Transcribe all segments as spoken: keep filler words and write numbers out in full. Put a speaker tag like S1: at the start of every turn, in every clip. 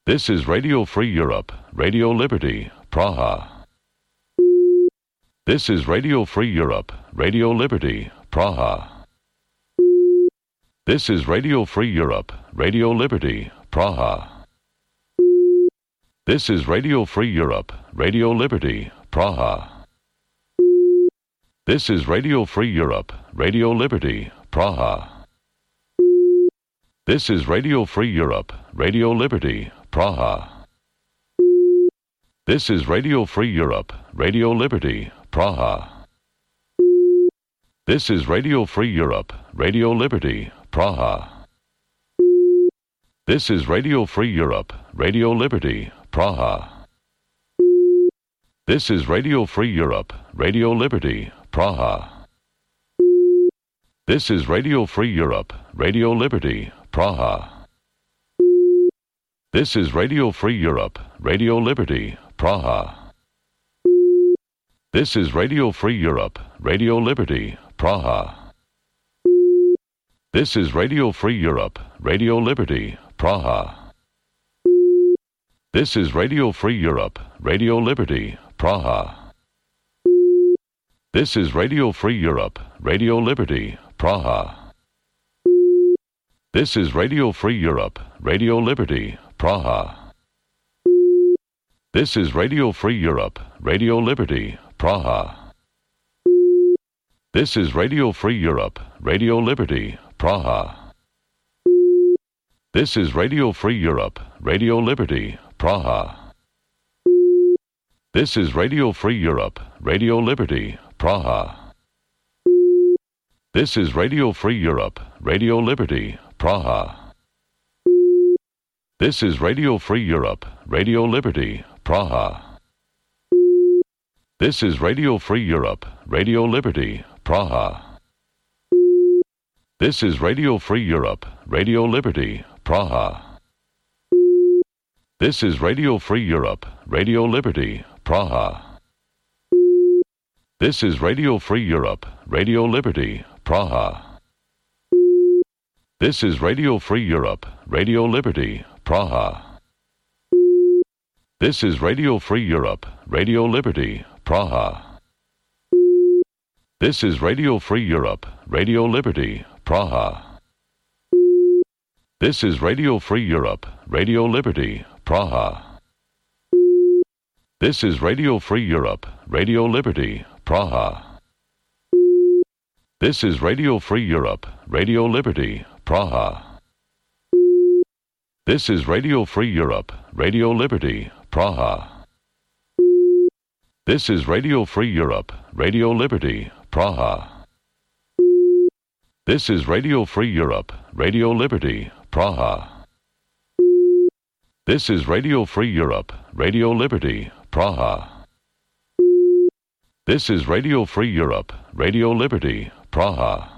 S1: This is Radio Free Europe, Radio Liberty, Praha. This is Radio Free Europe, Radio Liberty, Praha. This is Radio Free Europe, Radio Liberty, Praha. This is Radio Free Europe, Radio Liberty, Praha. This is Radio Free Europe, Radio Liberty, Praha. This is Radio Free Europe, Radio Liberty, Praha. This is Radio Free Europe, Radio Liberty, Praha. This is Radio Free Europe, Radio Liberty, Praha. This is Radio Free Europe, Radio Liberty, Praha. This is Radio Free Europe, Radio Liberty, Praha. This is Radio Free Europe, Radio Liberty, Praha. This is Radio Free Europe, Radio Liberty, Praha. This is Radio Free Europe, Radio Liberty, Praha. This is Radio Free Europe, Radio Liberty, Praha. This is Radio Free Europe, Radio Liberty, Praha. This is Radio Free Europe, Radio Liberty, Praha. This is Radio Free Europe, Radio Liberty, Praha. This is Radio Free Europe, Radio Liberty, Praha. This is Radio Free Europe, Radio Liberty, Praha. This is Radio Free Europe, Radio Liberty, Praha. This is Radio Free Europe, Radio Liberty, Praha. This is Radio Free Europe, Radio Liberty, Praha. This is Radio Free Europe, Radio Liberty, Praha. This is Radio Free Europe, Radio Liberty, Praha. This is Radio Free Europe, Radio Liberty, Praha. This is Radio Free Europe, Radio Liberty, Praha. This is Radio Free Europe, Radio Liberty, Praha. This is Radio Free Europe, Radio Liberty, Praha. This is Radio Free Europe, Radio Liberty, Praha. This is Radio Free Europe, Radio Liberty, Praha. This is Radio Free Europe, Radio Liberty, Praha. This is Radio Free Europe, Radio Liberty, Praha. This is Radio Free Europe, Radio Liberty, Praha. This is Radio Free Europe, Radio Liberty, Praha. This is Radio Free Europe, Radio Liberty, Praha. This is Radio Free Europe, Radio Liberty, Praha. This is Radio Free Europe, Radio Liberty, Praha. This is Radio Free Europe, Radio Liberty, Praha.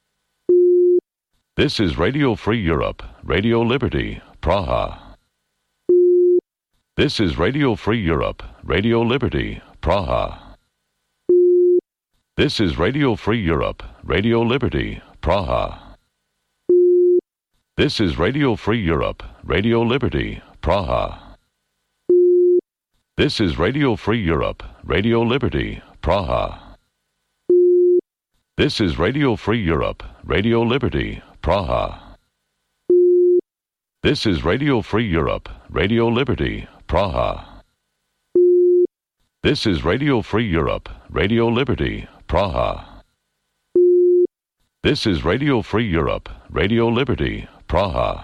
S1: This is Radio Free Europe, Radio Liberty, Praha. This is Radio Free Europe, Radio Liberty, Praha. This is Radio Free Europe, Radio Liberty, Praha. This is Radio Free Europe, Radio Liberty, Praha. This is Radio Free Europe, Radio Liberty, Praha. This is Radio Free Europe, Radio Liberty, Praha. This is Radio Free Europe, Radio Liberty, Praha. This is Radio Free Europe, Radio Liberty, Praha. This is Radio Free Europe, Radio Liberty, Praha.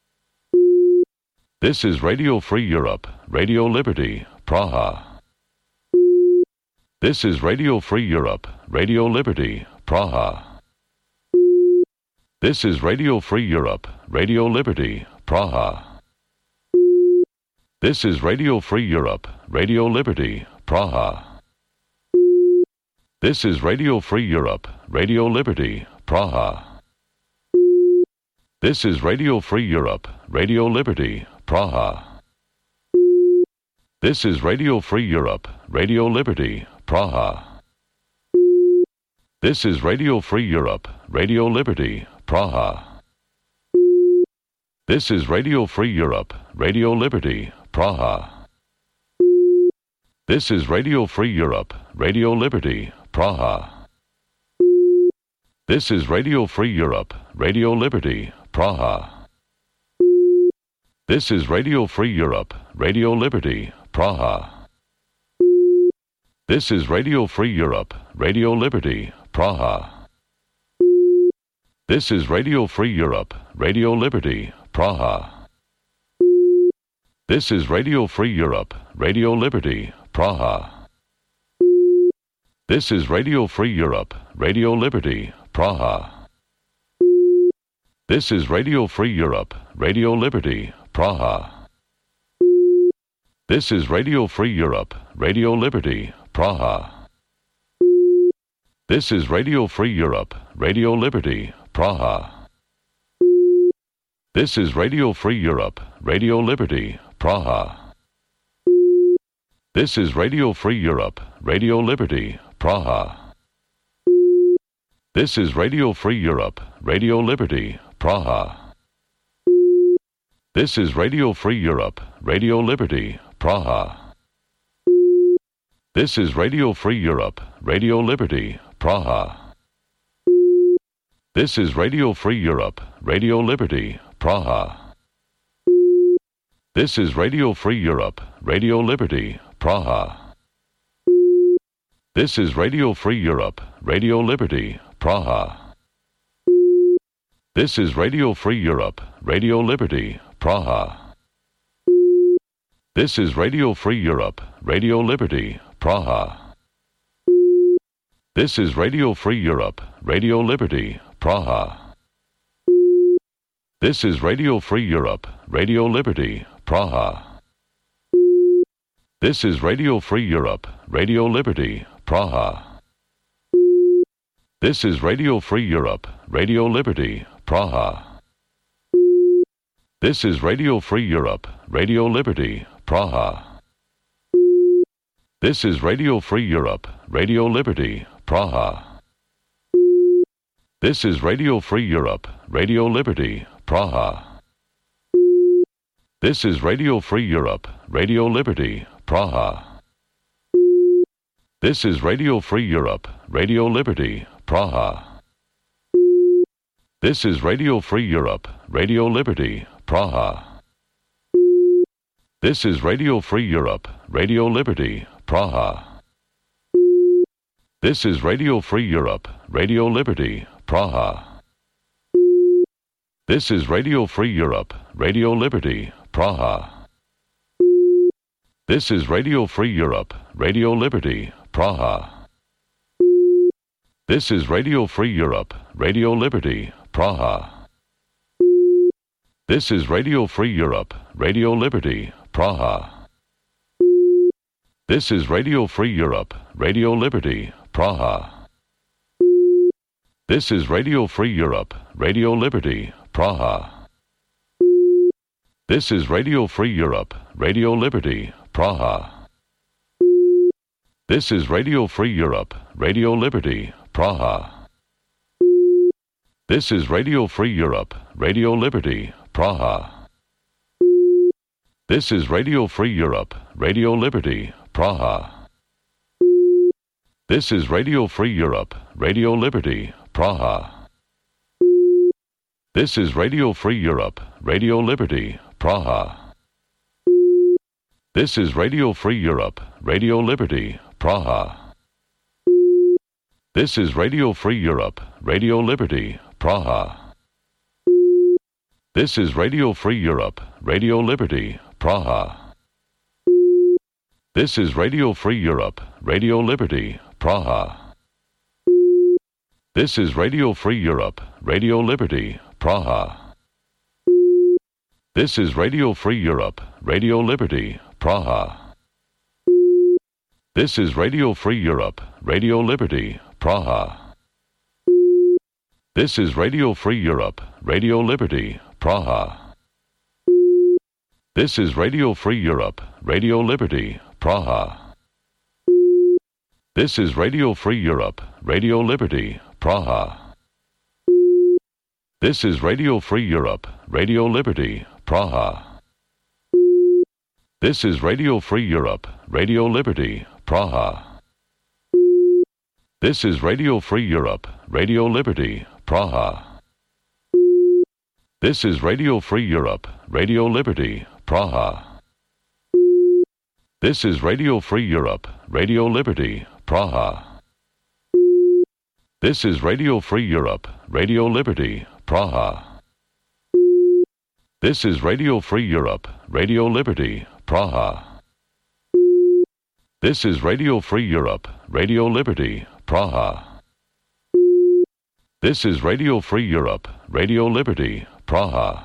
S1: This is Radio Free Europe, Radio Liberty, Praha. This is Radio Free Europe, Radio Liberty, Praha. This is Radio Free Europe, Radio Liberty, Praha. This is Radio Free Europe, Radio Liberty, Praha. This is Radio Free Europe, Radio Liberty, Praha. This is Radio Free Europe, Radio Liberty, Praha. This is Radio Free Europe, Radio Liberty, Praha. This is Radio Free Europe, Radio Liberty, Praha. This is Radio Free Europe, Radio Liberty, Praha. This is Radio Free Europe, Radio Liberty, Praha. This is Radio Free Europe, Radio Liberty, Praha. This is Radio Free Europe, Radio Liberty, Praha. This is Radio Free Europe, Radio Liberty, Praha. This is Radio Free Europe, Radio Liberty, Praha. This is Radio Free Europe, Radio Liberty, Praha. This is Radio Free Europe, Radio Liberty, Praha. This is Radio Free Europe, Radio Liberty, Praha. This is Radio Free Europe, Radio Liberty, Praha. This is Radio Free Europe, Radio Liberty, Praha. This is Radio Free Europe, Radio Liberty, Praha. This is Radio Free Europe, Radio Liberty, Praha. This is Radio Free Europe, Radio Liberty, Praha. This is Radio Free Europe, Radio Liberty, Praha. This is Radio Free Europe, Radio Liberty, Praha. This is Radio Free Europe, Radio Liberty, Praha. This is Radio Free Europe, Radio Liberty, Praha. This is Radio Free Europe, Radio Liberty, Praha. This is Radio Free Europe, Radio Liberty, Praha. This is Radio Free Europe, Radio Liberty, Praha. This is Radio Free Europe, Radio Liberty, Praha. This is Radio Free Europe, Radio Liberty, Praha. This is Radio Free Europe, Radio Liberty, Praha. This is Radio Free Europe, Radio Liberty, Praha. This is Radio Free Europe, Radio Liberty, Praha. This is Radio Free Europe, Radio Liberty, Praha. This is Radio Free Europe, Radio Liberty, Praha. This is Radio Free Europe, Radio Liberty, Praha. This is Radio Free Europe, Radio Liberty, Praha. This is Radio Free Europe, Radio Liberty, Praha. This is Radio Free Europe, Radio Liberty, Praha. This is Radio Free Europe, Radio Liberty, Praha. This is Radio Free Europe, Radio Liberty, Praha. This is Radio Free Europe, Radio Liberty, Praha. This is Radio Free Europe, Radio Liberty, Praha. This is Radio Free Europe, Radio Liberty, Praha. This is Radio Free Europe, Radio Liberty, Praha. This is Radio Free Europe, Radio Liberty, Praha. This is Radio Free Europe, Radio Liberty, Praha. This is Radio Free Europe, Radio Liberty, Praha. This is Radio Free Europe, Radio Liberty, Praha. This is Radio Free Europe, Radio Liberty, Praha. This is Radio Free Europe, Radio Liberty, Praha. This is Radio Free Europe, Radio Liberty, Praha. This is Radio Free Europe, Radio Liberty, Praha. This is Radio Free Europe, Radio Liberty, Praha. This is Radio Free Europe, Radio Liberty, Praha. This is Radio Free Europe, Radio Liberty, Praha. This is Radio Free Europe, Radio Liberty, Praha. This is Radio Free Europe, Radio Liberty, Praha. This is Radio Free Europe, Radio Liberty, Praha. This is Radio Free Europe, Radio Liberty, Praha. This is Radio Free Europe, Radio Liberty, Praha. This is Radio Free Europe, Radio Liberty, Praha. This is Radio Free Europe, Radio Liberty, Praha. This is Radio Free Europe, Radio Liberty, Praha. This is Radio Free Europe, Radio Liberty, Praha. This is Radio Free Europe, Radio Liberty, Praha. This is Radio Free Europe, Radio Liberty, Praha. This is Radio Free Europe, Radio Liberty, Praha. This is Radio Free Europe, Radio Liberty, Praha. This is Radio Free Europe, Radio Liberty, Praha. This is Radio Free Europe, Radio Liberty, Praha.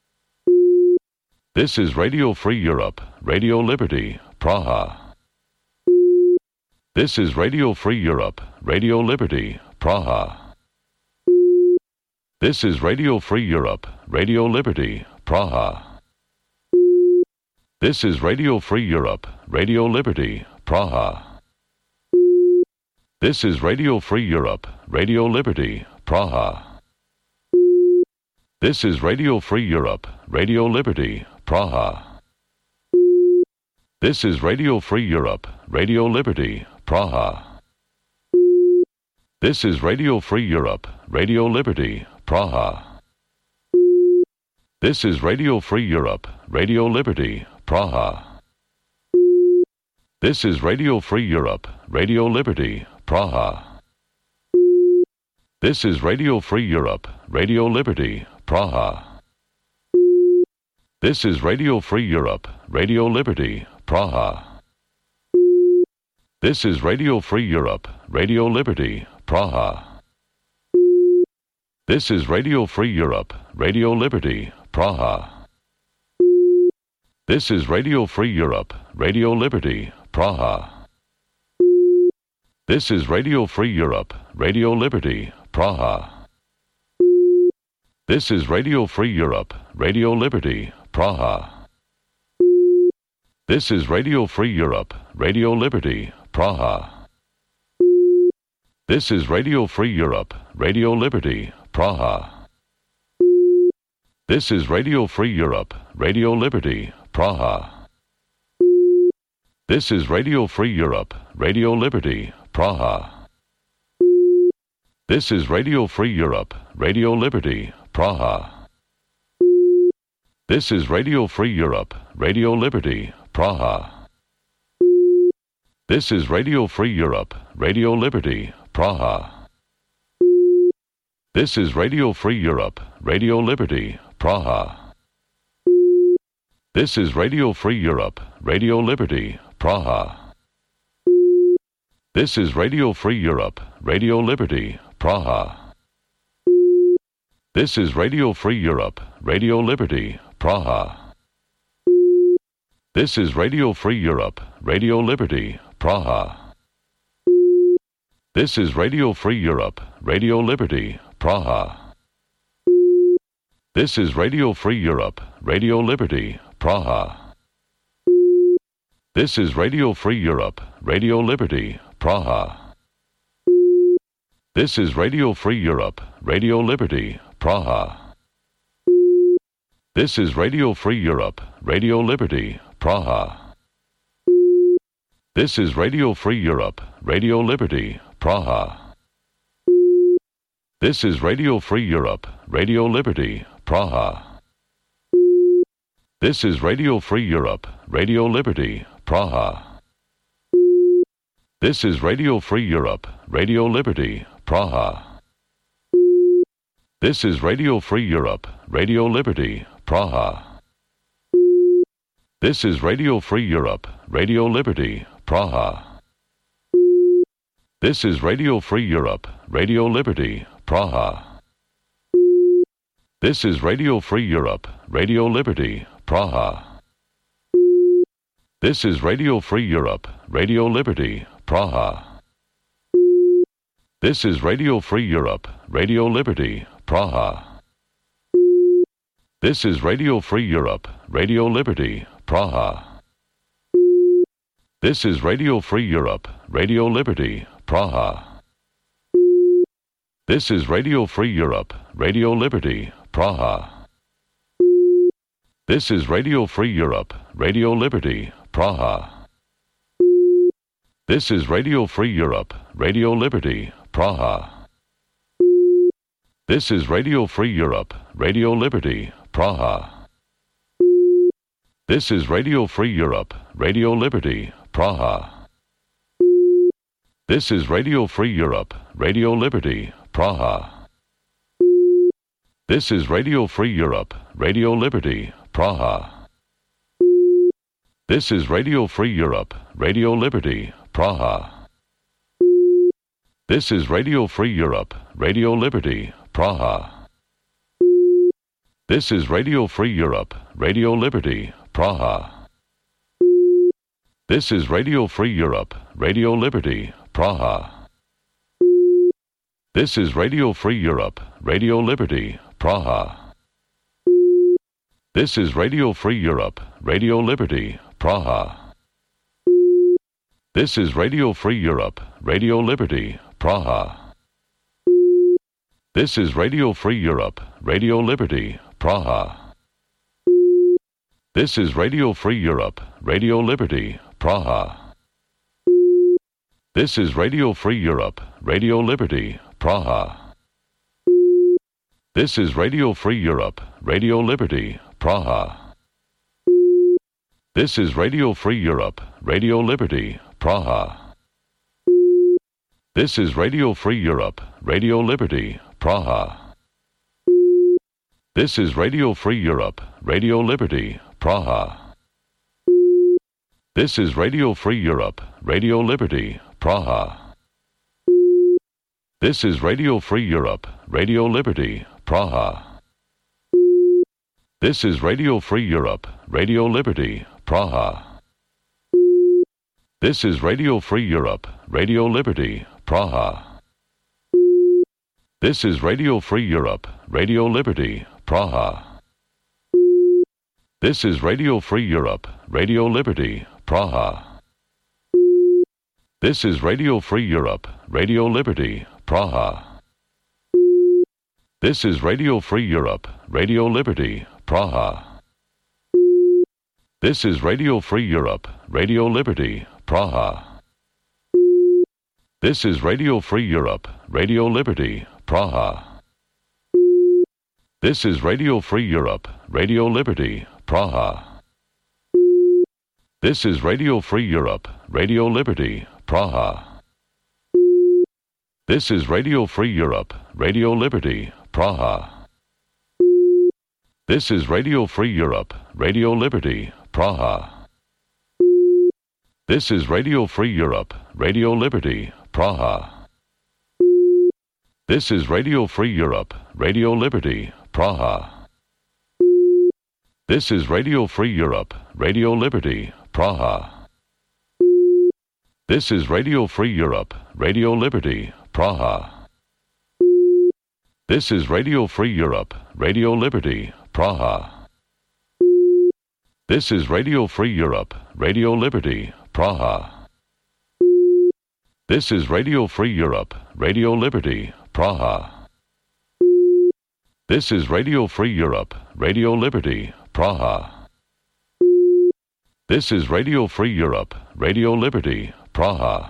S1: This is Radio Free Europe, Radio Liberty, Praha. This is Radio Free Europe, Radio Liberty, Praha. This is Radio Free Europe, Radio Liberty, Praha. This is Radio Free Europe, Radio Liberty, Praha. This is Radio Free Europe, Radio Liberty, Praha. This is Radio Free Europe, Radio Liberty, Praha. This is Radio Free Europe, Radio Liberty, Praha. This is Radio Free Europe, Radio Liberty, Praha. This is Radio Free Europe, Radio Liberty, Praha. This is Radio Free Europe, Radio Liberty, Praha. This is Radio Free Europe, Radio Liberty, Praha. This is Radio Free Europe, Radio Liberty, Praha. This is Radio Free Europe, Radio Liberty, Praha. This is Radio Free Europe, Radio Liberty, Praha. This is Radio Free Europe, Radio Liberty, Praha. This is Radio Free Europe, Radio Liberty, Praha. This is Radio Free Europe, Radio Liberty, Praha. This is Radio Free Europe, Radio Liberty, Praha. This is Radio Free Europe, Radio Liberty, Praha. This is Radio Free Europe, Radio Liberty, Praha. This is Radio Free Europe, Radio Liberty, Praha. This is Radio Free Europe, Radio Liberty, Praha. This is Radio Free Europe, Radio Liberty, Praha. This is Radio Free Europe, Radio Liberty, Praha. This is Radio Free Europe, Radio Liberty, Praha. This is Radio Free Europe, Radio Liberty, Praha. This is Radio Free Europe, Radio Liberty, Praha. This is Radio Free Europe, Radio Liberty, Praha. This is Radio Free Europe, Radio Liberty, Praha. This is Radio Free Europe, Radio Liberty, Praha. This is Radio Free Europe, Radio Liberty, Praha. This is Radio Free Europe, Radio Liberty, Praha. This is Radio Free Europe, Radio Liberty, Praha. This is Radio Free Europe, Radio Liberty, Praha. This is Radio Free Europe, Radio Liberty, Praha. This is Radio Free Europe, Radio Liberty, Praha. This is Radio Free Europe, Radio Liberty, Praha. This is Radio Free Europe, Radio Liberty, Praha. This is Radio Free Europe, Radio Liberty, Praha. This is Radio Free Europe, Radio Liberty, Praha. This is Radio Free Europe, Radio Liberty, Praha. This is Radio Free Europe, Radio Liberty, Praha. This is Radio Free Europe, Radio Liberty, Praha. This is Radio Free Europe, Radio Liberty, Praha. This is Radio Free Europe, Radio Liberty, Praha. This is Radio Free Europe, Radio Liberty, Praha. This is Radio Free Europe, Radio Liberty, Praha. This is Radio Free Europe, Radio Liberty, Praha. This is Radio Free Europe, Radio Liberty, Praha. This is Radio Free Europe, Radio Liberty, Praha. This is Radio Free Europe, Radio Liberty, Praha. This is Radio Free Europe, Radio Liberty, Praha. This is Radio Free Europe, Radio Liberty, Praha. This is Radio Free Europe, Radio Liberty, Praha. This is Radio Free Europe, Radio Liberty, Praha. This is Radio Free Europe, Radio Liberty, Praha. This is Radio Free Europe, Radio Liberty, Praha. This is Radio Free Europe, Radio Liberty, Praha. This is Radio Free Europe, Radio Liberty, Praha. This is Radio Free Europe, Radio Liberty, Praha. This is Radio Free Europe, Radio Liberty, Praha. This is Radio Free Europe, Radio Liberty, Praha. This is Radio Free Europe, Radio Liberty, Praha. This is Radio Free Europe, Radio Liberty, Praha. This is Radio Free Europe, Radio Liberty, Praha. This is Radio Free Europe, Radio Liberty, Praha. This is Radio Free Europe, Radio Liberty, Praha. This is Radio Free Europe, Radio Liberty, Praha. This is Radio Free Europe, Radio Liberty, Praha. This is Radio Free Europe, Radio Liberty, Praha. This is Radio Free Europe, Radio Liberty, Praha. This is Radio Free Europe, Radio Liberty, Praha. This is Radio Free Europe, Radio Liberty, Praha. This is Radio Free Europe, Radio Liberty, Praha. This is Radio Free Europe, Radio Liberty, Praha. This is Radio Free Europe, Radio Liberty, Praha. This is Radio Free Europe, Radio Liberty, Praha. This is Radio Free Europe, Radio Liberty, Praha. This is Radio Free Europe, Radio Liberty, Praha. This is Radio Free Europe, Radio Liberty, Praha. This is Radio Free Europe, Radio Liberty, Praha. This is Radio Free Europe, Radio Liberty, Praha. This is Radio Free Europe, Radio Liberty, Praha. This is Radio Free Europe, Radio Liberty, Praha. This is Radio Free Europe, Radio Liberty, Praha. This is Radio Free Europe, Radio Liberty, Praha. This is Radio Free Europe, Radio Liberty, Praha. This is Radio Free Europe, Radio Liberty, Praha. This is Radio Free Europe, Radio Liberty, Praha. This is Radio Free Europe, Radio Liberty, Praha.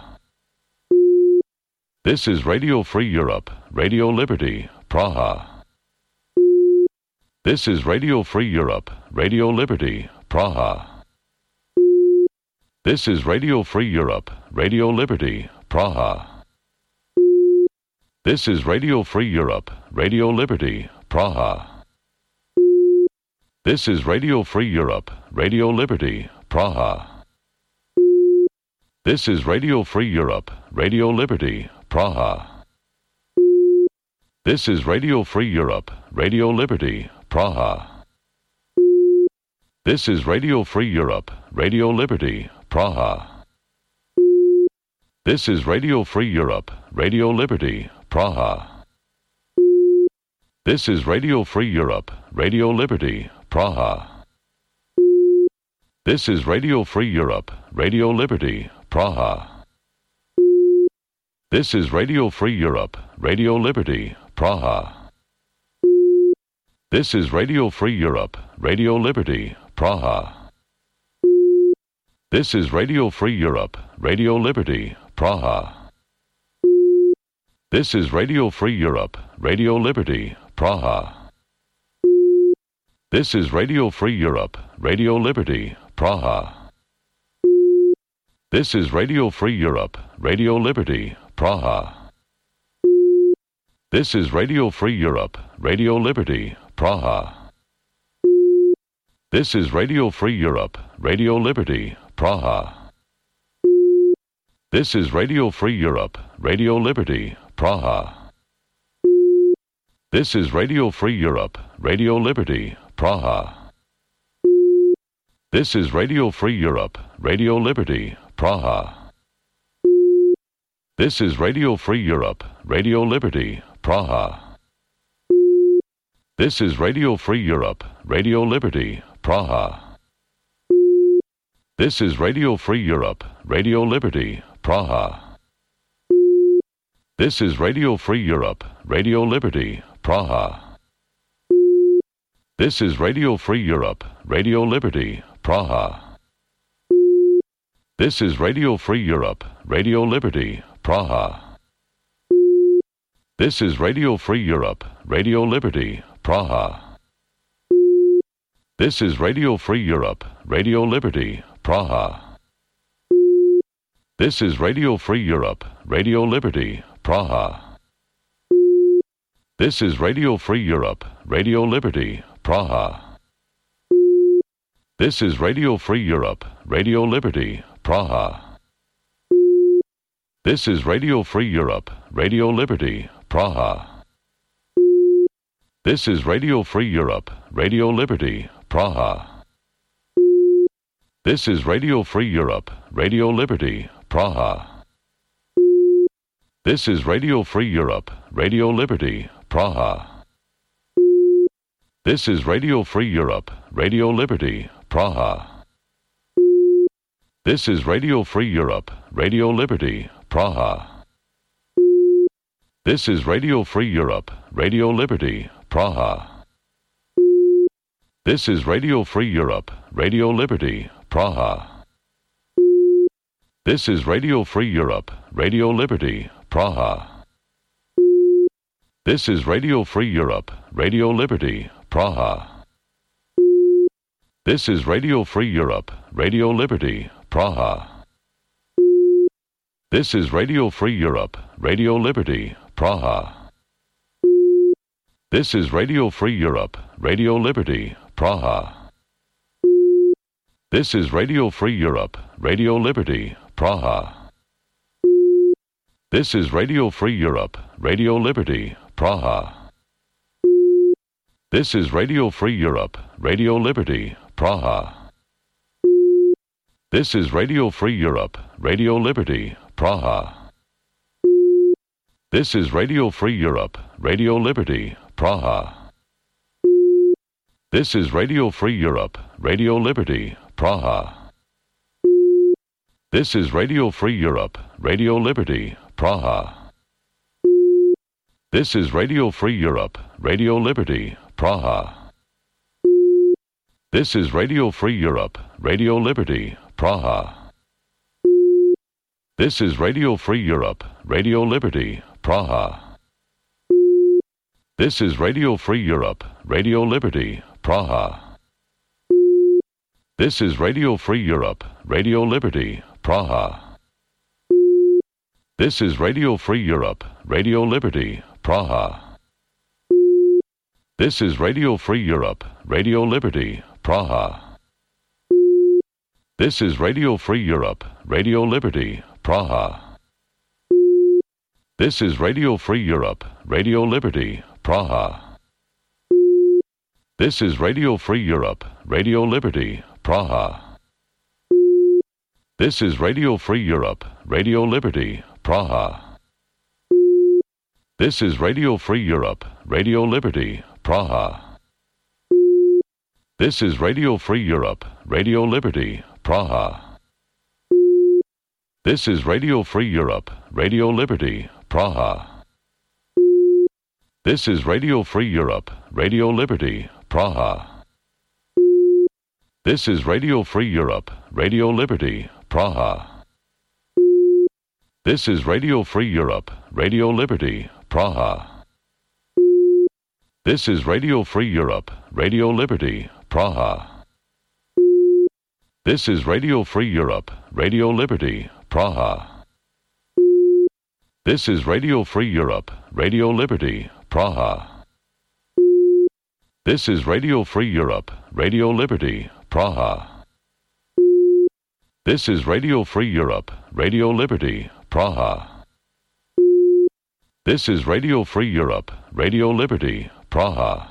S1: This is Radio Free Europe, Radio Liberty, Praha. This is Radio Free Europe, Radio Liberty, Praha. This is Radio Free Europe, Radio Liberty, Praha. This is Radio Free Europe, Radio Liberty, Praha. This is Radio Free Europe, Radio Liberty, Praha. This is Radio Free Europe, Radio Liberty, Praha. This is Radio Free Europe, Radio Liberty, Praha. This is Radio Free Europe, Radio Liberty, Praha. This is Radio Free Europe, Radio Liberty, Praha. This is Radio Free Europe, Radio Liberty, Praha. This is Radio Free Europe, Radio Liberty, Praha. This is Radio Free Europe, Radio Liberty, Praha. This is Radio Free Europe, Radio Liberty, Praha. This is Radio Free Europe, Radio Liberty, Praha. This is Radio Free Europe, Radio Liberty, Praha. This is Radio Free Europe, Radio Liberty, Praha. This is Radio Free Europe, Radio Liberty, Praha. This is Radio Free Europe, Radio Liberty, Praha. This is Radio Free Europe, Radio Liberty, Praha. This is Radio Free Europe, Radio Liberty, Praha. This is Radio Free Europe, Radio Liberty, Praha. This is Radio Free Europe, Radio Liberty, Praha. This is Radio Free Europe, Radio Liberty, Praha. This is Radio Free Europe, Radio Liberty, Praha. This is Radio Free Europe, Radio Liberty, Praha. This is Radio Free Europe, Radio Liberty, Praha. This is Radio Free Europe, Radio Liberty, Praha. This is Radio Free Europe, Radio Liberty, Praha. This is Radio Free Europe, Radio Liberty, Praha. This is Radio Free Europe, Radio Liberty, Praha. This is Radio Free Europe, Radio Liberty, Praha. This is Radio Free Europe, Radio Liberty, Praha. This is Radio Free Europe, Radio Liberty, Praha. This is Radio Free Europe, Radio Liberty, Praha. This is Radio Free Europe, Radio Liberty, Praha. This is Radio Free Europe, Radio Liberty, Praha. This is Radio Free Europe, Radio Liberty, Praha. This is Radio Free Europe, Radio Liberty, Praha. This is Radio Free Europe, Radio Liberty, Praha. This is Radio Free Europe, Radio Liberty, Praha. This is Radio Free Europe, Radio Liberty, Praha. This is Radio Free Europe, Radio Liberty, Praha. This is Radio Free Europe, Radio Liberty, Praha. This is Radio Free Europe, Radio Liberty, Praha. This is Radio Free Europe, Radio Liberty, Praha. This is Radio Free Europe, Radio Liberty, Praha. This is Radio Free Europe, Radio Liberty, Praha. This is Radio Free Europe, Radio Liberty, Praha. This is Radio Free Europe, Radio Liberty, Praha. This is Radio Free Europe, Radio Liberty, Praha. This is Radio Free Europe, Radio Liberty, Praha. This is Radio Free Europe, Radio Liberty, Praha. This is Radio Free Europe, Radio Liberty, Praha. This is Radio Free Europe, Radio Liberty, Praha. This is Radio Free Europe, Radio Liberty, Praha. This is Radio Free Europe, Radio Liberty, Praha. This is Radio Free Europe, Radio Liberty, Praha. This is Radio Free Europe, Radio Liberty, Praha. This is Radio Free Europe, Radio Liberty, Praha. This is Radio Free Europe, Radio Liberty, Praha. This is Radio Free Europe, Radio Liberty, Praha. This is Radio Free Europe, Radio Liberty, Praha. This is Radio Free Europe, Radio Liberty, Praha. This is Radio Free Europe, Radio Liberty, Praha. This is Radio Free Europe, Radio Liberty, Praha. This is Radio Free Europe, Radio Liberty, Praha. This is Radio Free Europe, Radio Liberty, Praha. This is Radio Free Europe, Radio Liberty, Praha. This is Radio Free Europe, Radio Liberty, Praha. This is Radio Free Europe, Radio Liberty, Praha. This is Radio Free Europe, Radio Liberty, Praha. This is Radio Free Europe, Radio Liberty, Praha. This is Radio Free Europe, Radio Liberty, Praha. This is Radio Free Europe, Radio Liberty, Praha. This is Radio Free Europe, Radio Liberty, Praha. This is Radio Free Europe, Radio Liberty, Praha.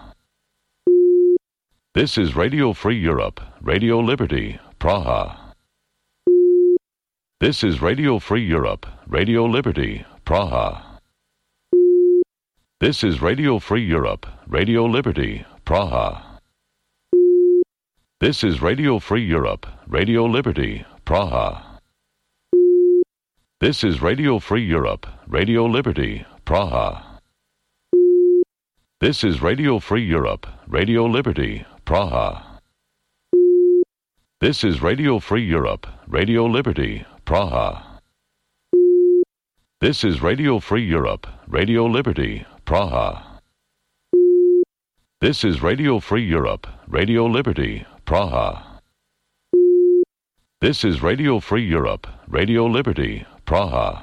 S1: This is Radio Free Europe, Radio Liberty, Praha. This is Radio Free Europe, Radio Liberty, Praha. This is Radio Free Europe, Radio Liberty, Praha. This is Radio Free Europe, Radio Liberty, Praha. This is Radio Free Europe, Radio Liberty, Praha. This is Radio Free Europe, Radio Liberty, Praha. This is Radio Free Europe, Radio Liberty, Praha. This is Radio Free Europe, Radio Liberty, Praha. This is Radio Free Europe, Radio Liberty, Praha. This is Radio Free Europe, Radio Liberty, Praha.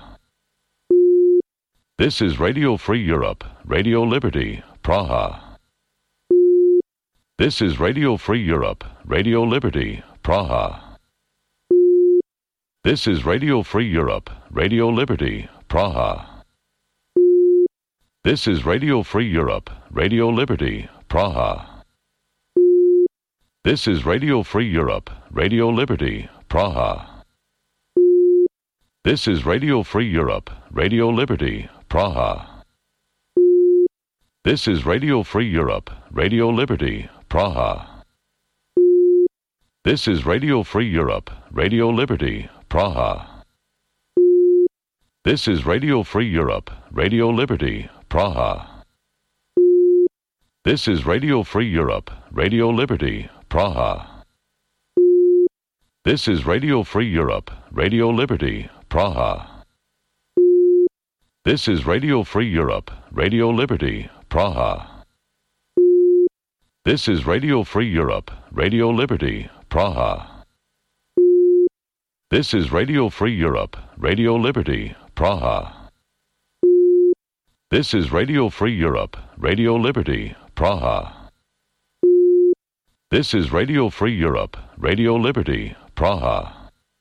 S1: This is Radio Free Europe, Radio Liberty, Praha. This is Radio Free Europe, Radio Liberty, Praha. This is Radio Free Europe, Radio Liberty, Praha. This is Radio Free Europe, Radio Liberty, Praha. This is Radio Free Europe, Radio Liberty, Praha. This is Radio Free Europe, Radio Liberty, Praha. This is Radio Free Europe, Radio Liberty, Praha. This is Radio Free Europe, Radio Liberty, Praha. This is Radio Free Europe, Radio Liberty, Praha. This is Radio Free Europe, Radio Liberty, Praha. This is Radio Free Europe, Radio Liberty, Praha. This is Radio Free Europe, Radio Liberty, Praha. This is Radio Free Europe, Radio Liberty, Praha. This is Radio Free Europe, Radio Liberty, Praha. This is Radio Free Europe, Radio Liberty, Praha. This is Radio Free Europe, Radio Liberty, Praha.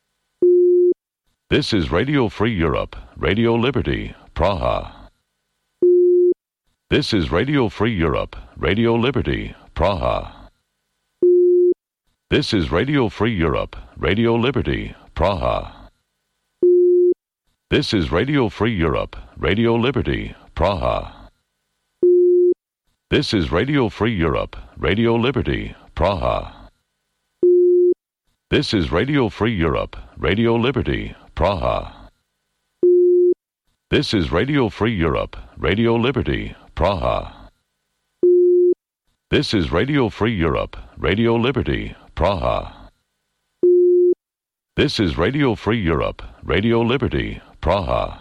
S1: This is Radio Free Europe, Radio Liberty, Praha. This is Radio Free Europe, Radio Liberty, Praha. This is Radio Free Europe, Radio Liberty, Praha. This is Radio Free Europe, Radio Liberty, Praha. This is Radio Free Europe, Radio Liberty, Praha. This is Radio Free Europe, Radio Liberty, Praha. This is Radio Free Europe, Radio Liberty, Praha. This is Radio Free Europe, Radio Liberty, Praha. This is Radio Free Europe, Radio Liberty, Praha.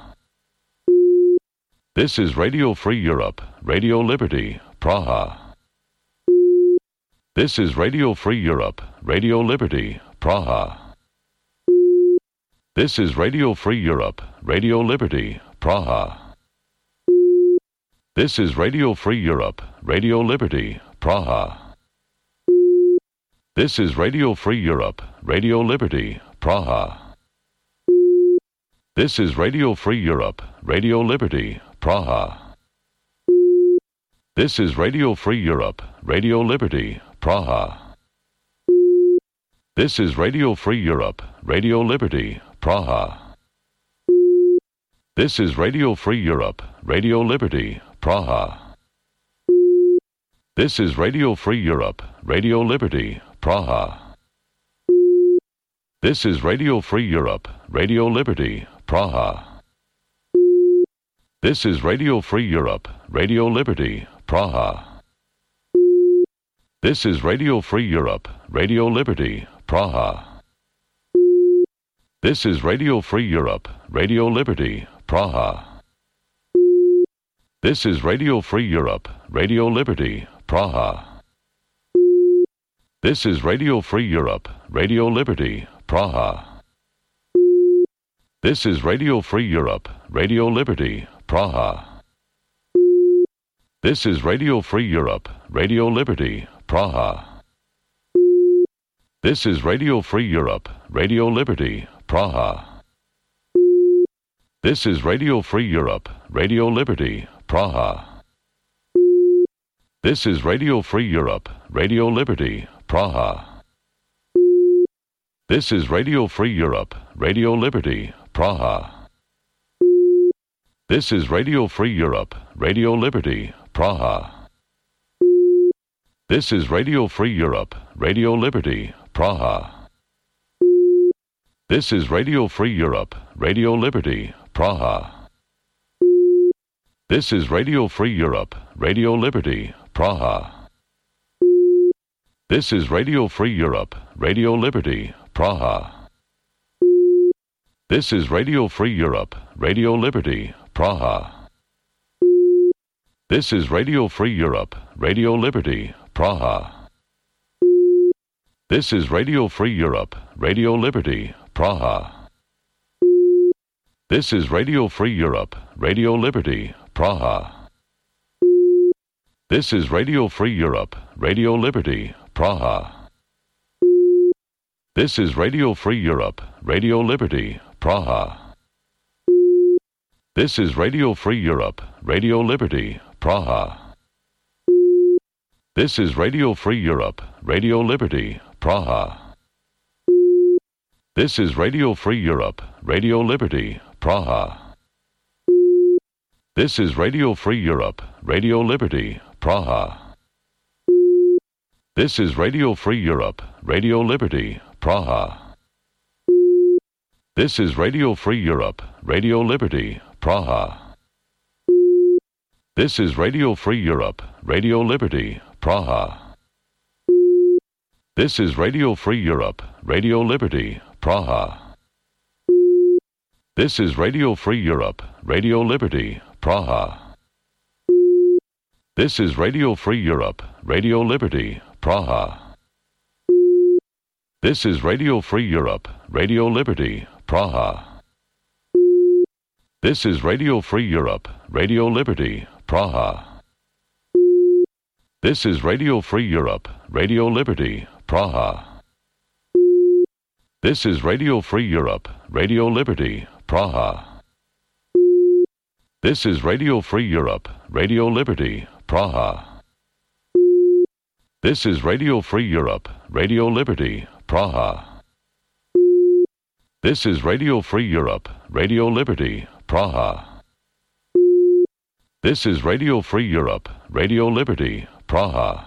S1: This is Radio Free Europe, Radio Liberty, Praha. This is Radio Free Europe, Radio Liberty, Praha. This is Radio Free Europe, Radio Liberty, Praha. This is Radio Free Europe, Radio Liberty, Praha. This is Radio Free Europe, Radio Liberty, Praha. This is Radio Free Europe, Radio Liberty, Praha. This is Radio Free Europe, Radio Liberty, Praha. This is Radio Free Europe, Radio Liberty, Praha. This is Radio Free Europe, Radio Liberty, Praha. This is Radio Free Europe, Radio Liberty, Praha. This is Radio Free Europe, Radio Liberty, Praha. This is Radio Free Europe, Radio Liberty, Praha. This is Radio Free Europe, Radio Liberty, Praha. This is Radio Free Europe, Radio Liberty, Praha. This is Radio Free Europe, Radio Liberty, Praha. This is Radio Free Europe, Radio Liberty, Praha. This is Radio Free Europe, Radio Liberty, Praha. This is Radio Free Europe, Radio Liberty, Praha. This is Radio Free Europe, Radio Liberty, Praha. This is Radio Free Europe, Radio Liberty, Praha. This is Radio Free Europe, Radio Liberty, Praha. This is Radio Free Europe, Radio Liberty, Praha. This is Radio Free Europe, Radio Liberty, Praha. This is Radio Free Europe, Radio Liberty, Praha. This is Radio Free Europe, Radio Liberty, Praha. This is Radio Free Europe, Radio Liberty, Praha. This is Radio Free Europe, Radio Liberty, Praha. This is Radio Free Europe, Radio Liberty, Praha. This is Radio Free Europe, Radio Liberty, Praha. This is Radio Free Europe, Radio Liberty, Praha. This is Radio Free Europe, Radio Liberty, Praha. This is Radio Free Europe, Radio Liberty, Praha. This is Radio Free Europe, Radio Liberty, Praha. This is Radio Free Europe, Radio Liberty, Praha. This is Radio Free Europe, Radio Liberty, Praha. This is Radio Free Europe, Radio Liberty, Praha. This is Radio Free Europe, Radio Liberty, Praha. This is Radio Free Europe, Radio Liberty, Praha. This is Radio Free Europe, Radio Liberty, Praha. This is Radio Free Europe, Radio Liberty, Praha. This is Radio Free Europe, Radio Liberty, Praha. This is Radio Free Europe, Radio Liberty, Praha. This is Radio Free Europe, Radio Liberty, Praha. This is Radio Free Europe, Radio Liberty, Praha. This is Radio Free Europe, Radio Liberty, Praha. This is Radio Free Europe, Radio Liberty, Praha. This is Radio Free Europe, Radio Liberty, Praha. This is Radio Free Europe, Radio Liberty, Praha. This is Radio Free Europe, Radio Liberty, Praha. This is Radio Free Europe, Radio Liberty, Praha. This is Radio Free Europe, Radio Liberty, Praha.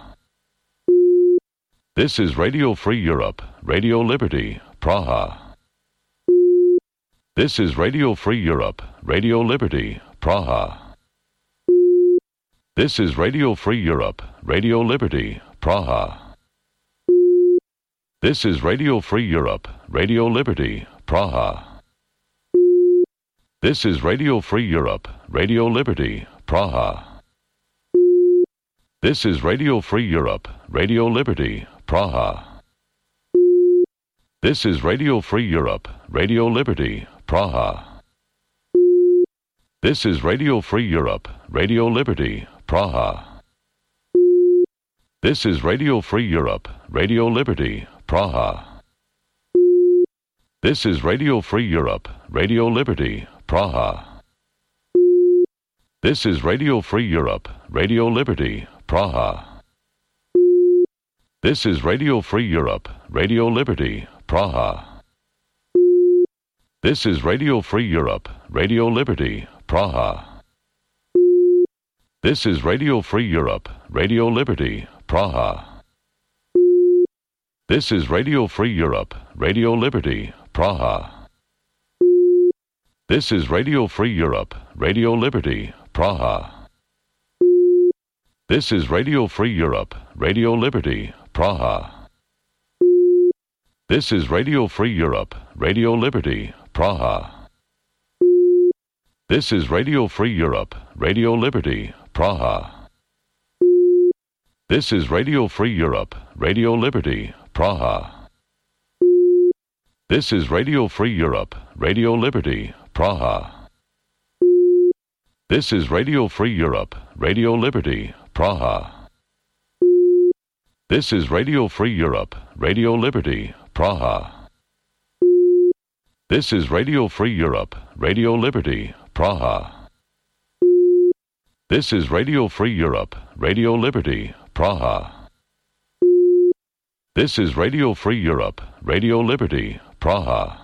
S1: This is Radio Free Europe, Radio Liberty, Praha. This is Radio Free Europe, Radio Liberty, Praha. This is Radio Free Europe, Radio Liberty, Praha. This is Radio Free Europe, Radio Liberty, Praha. This is Radio Free Europe, Radio Liberty, Praha. This is Radio Free Europe, Radio Liberty, Praha. This is Radio Free Europe, Radio Liberty, Praha. This is Radio Free Europe, Radio Liberty, Praha. This is Radio Free Europe, Radio Liberty, Praha. This is Radio Free Europe, Radio Liberty, Praha. This is Radio Free Europe, Radio Liberty, Praha. This is Radio Free Europe, Radio Liberty, Praha. This is Radio Free Europe, Radio Liberty, Praha. This is Radio Free Europe, Radio Liberty, Praha. This is Radio Free Europe, Radio Liberty, Praha. This is Radio Free Europe, Radio Liberty, Praha. This is Radio Free Europe, Radio Liberty, Praha. This is Radio Free Europe, Radio Liberty, Praha. This is Radio Free Europe, Radio Liberty, Praha. This is Radio Free Europe, Radio Liberty, Praha. This is Radio Free Europe, Radio Liberty, Praha. This is Radio Free Europe, Radio Liberty, Praha. This is Radio Free Europe, Radio Liberty, Praha. This is Radio Free Europe, Radio Liberty, Praha. This is Radio Free Europe, Radio Liberty, Praha. This is Radio Free Europe, Radio Liberty, Praha.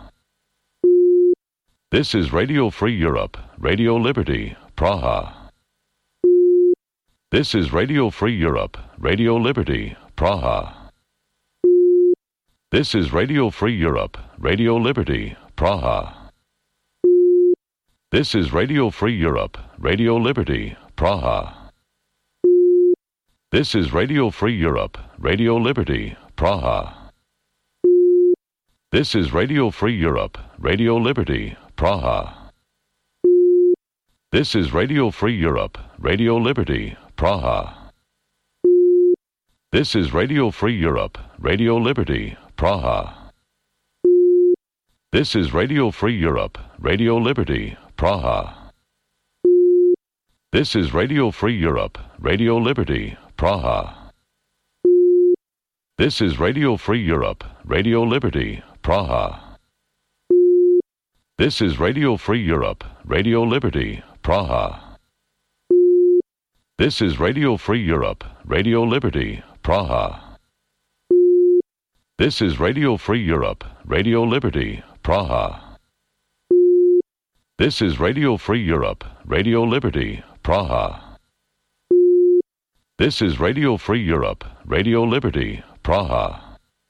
S1: This is Radio Free Europe, Radio Liberty, Praha. This is Radio Free Europe, Radio Liberty, Praha. This is Radio Free Europe, Radio Liberty, Praha. This is Radio Free Europe, Radio Liberty, Praha. This is Radio Free Europe, Radio Liberty, Praha. This is Radio Free Europe, Radio Liberty, Praha. This is Radio Free Europe, Radio Liberty, Praha. This is Radio Free Europe, Radio Liberty, Praha. This is Radio Free Europe, Radio Liberty, Praha. This is Radio Free Europe, Radio Liberty, Praha. This is Radio Free Europe, Radio Liberty, Praha. This is Radio Free Europe, Radio Liberty, Praha. This is Radio Free Europe, Radio Liberty, Praha. This is Radio Free Europe, Radio Liberty, Praha. This is Radio Free Europe, Radio Liberty, Praha. This is Radio Free Europe, Radio Liberty, Praha.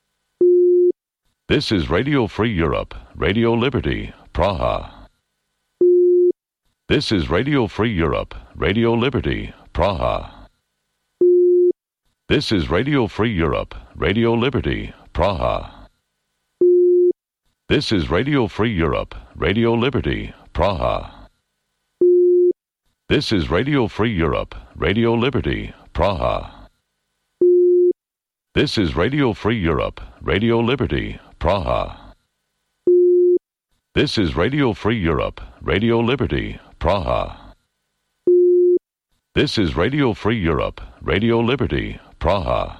S1: This is Radio Free Europe, Radio Liberty, Praha. This is Radio Free Europe, Radio Liberty, Praha. This is Radio Free Europe, Radio Liberty, Praha. This is Radio Free Europe, Radio Liberty, Praha. This is Radio Free Europe, Radio Liberty, Praha. This is Radio Free Europe, Radio Liberty, Praha. This is Radio Free Europe, Radio Liberty, Praha. This is Radio Free Europe, Radio Liberty, Praha.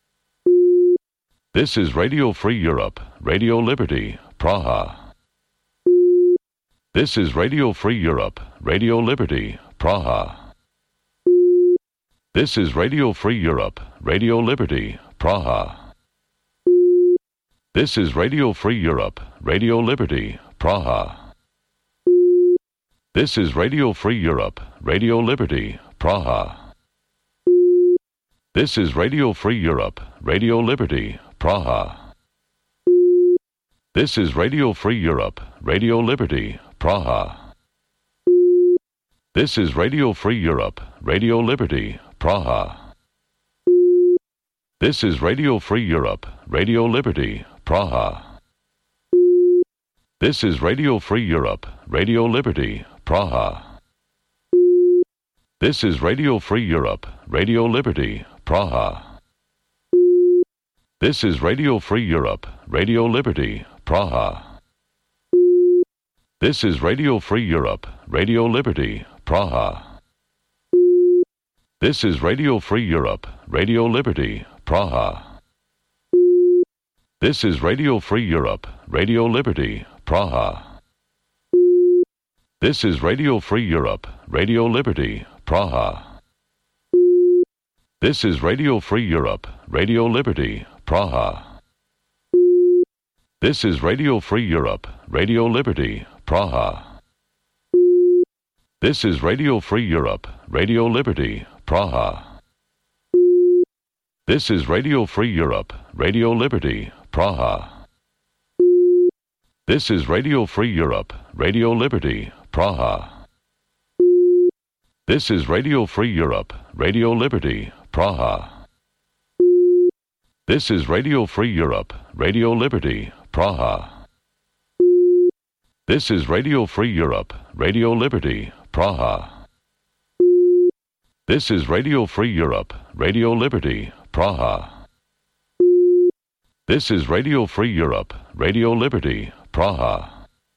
S1: This is Radio Free Europe, Radio Liberty, Praha. This is Radio Free Europe, Radio Liberty, Praha. This is Radio Free Europe, Radio Liberty, Praha. This is Radio Free Europe, Radio Liberty, Praha. This is Radio Free Europe, Radio Liberty, Praha. This is Radio Free Europe, Radio Liberty, Praha. This is Radio Free Europe, Radio Liberty, Praha. This is Radio Free Europe, Radio Liberty, Praha. This is Radio Free Europe, Radio Liberty, Praha. This is Radio Free Europe, Radio Liberty, Praha. This is Radio Free Europe, Radio Liberty, Praha. This is Radio Free Europe, Radio Liberty, Praha. This is Radio Free Europe, Radio Liberty, Praha. This is Radio Free Europe, Radio Liberty, Praha. This is Radio Free Europe, Radio Liberty, Praha. This is Radio Free Europe, Radio Liberty, Praha. This is Radio Free Europe, Radio Liberty, Praha. This is Radio Free Europe, Radio Liberty, Praha. This is Radio Free Europe, Radio Liberty, Praha. This is Radio Free Europe, Radio Liberty, Praha. This is Radio Free Europe, Radio Liberty, Praha. This is Radio Free Europe, Radio Liberty, Praha. This is Radio Free Europe, Radio Liberty, Praha. This is Radio Free Europe, Radio Liberty, Praha. This is Radio Free Europe, Radio Liberty, Praha. This is Radio Free Europe, Radio Liberty, Praha.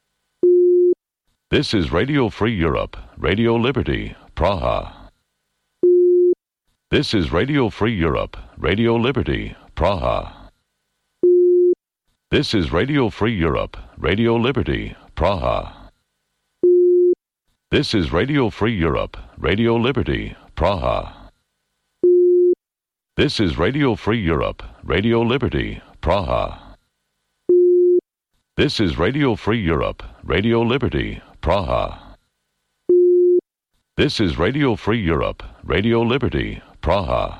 S1: This is Radio Free Europe, Radio Liberty, Praha. This is Radio Free Europe, Radio Liberty, Praha. This is Radio Free Europe, Radio Liberty, Praha. This is Radio Free Europe, Radio Liberty, Praha. This is Radio Free Europe, Radio Liberty, Praha. This is Radio Free Europe, Radio Liberty, Praha. This is Radio Free Europe, Radio Liberty, Praha.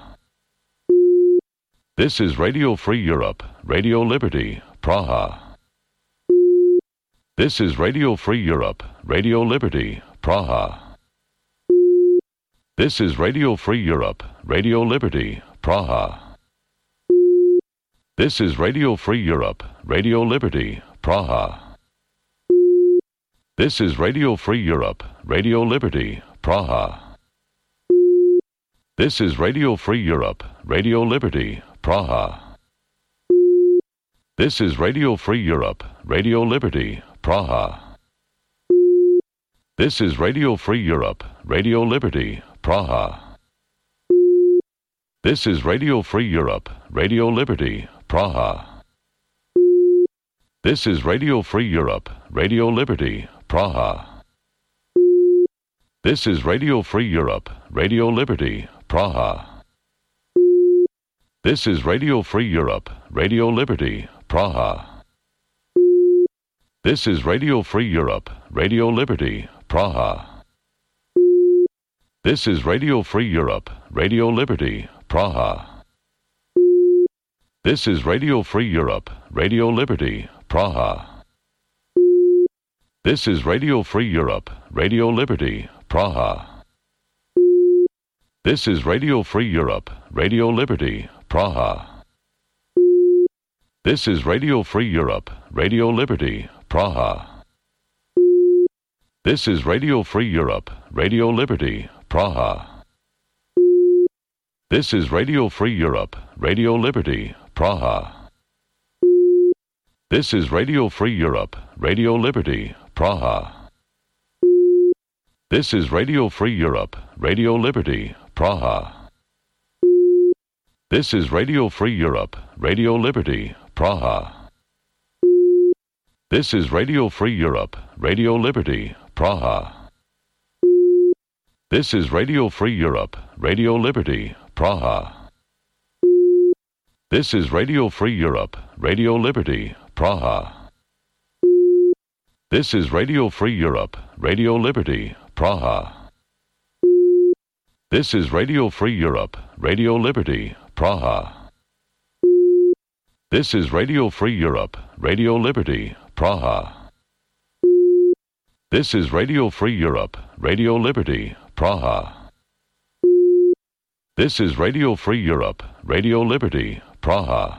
S1: This is Radio Free Europe, Radio Liberty, Praha. This is Radio Free Europe, Radio Liberty, Praha. This is Radio Free Europe, Radio Liberty, Praha. This is Radio Free Europe, Radio Liberty, Praha. This is Radio Free Europe, Radio Liberty, Praha. This is Radio Free Europe, Radio Liberty, Praha. This is Radio Free Europe, Radio Liberty, Praha. This is Radio Free Europe, Radio Liberty, Praha. This is Radio Free Europe, Radio Liberty, Praha. This is Radio Free Europe, Radio Liberty, Praha. This is Radio Free Europe, Radio Liberty, Praha. This is Radio Free Europe, Radio Liberty, Praha. This is Radio Free Europe, Radio Liberty, Praha. This is Radio Free Europe, Radio Liberty, Praha. This is Radio Free Europe, Radio Liberty, Praha. This is Radio Free Europe, Radio Liberty, Praha. This is Radio Free Europe, Radio Liberty, Praha. This is Radio Free Europe, Radio Liberty, Praha. This is Radio Free Europe, Radio Liberty, Praha. This is Radio Free Europe, Radio Liberty, Praha. This is Radio Free Europe, Radio Liberty, Praha. This is Radio Free Europe, Radio Liberty, Praha. This is Radio Free Europe, Radio Liberty, Praha. This is Radio Free Europe, Radio Liberty, Praha. This is Radio Free Europe, Radio Liberty, Praha. This is Radio Free Europe, Radio Liberty, Praha. This is Radio Free Europe, Radio Liberty, Praha. This is Radio Free Europe, Radio Liberty, Praha. This is Radio Free Europe, Radio Liberty, Praha. This is Radio Free Europe, Radio Liberty, Praha. This is Radio Free Europe, Radio Liberty, Praha.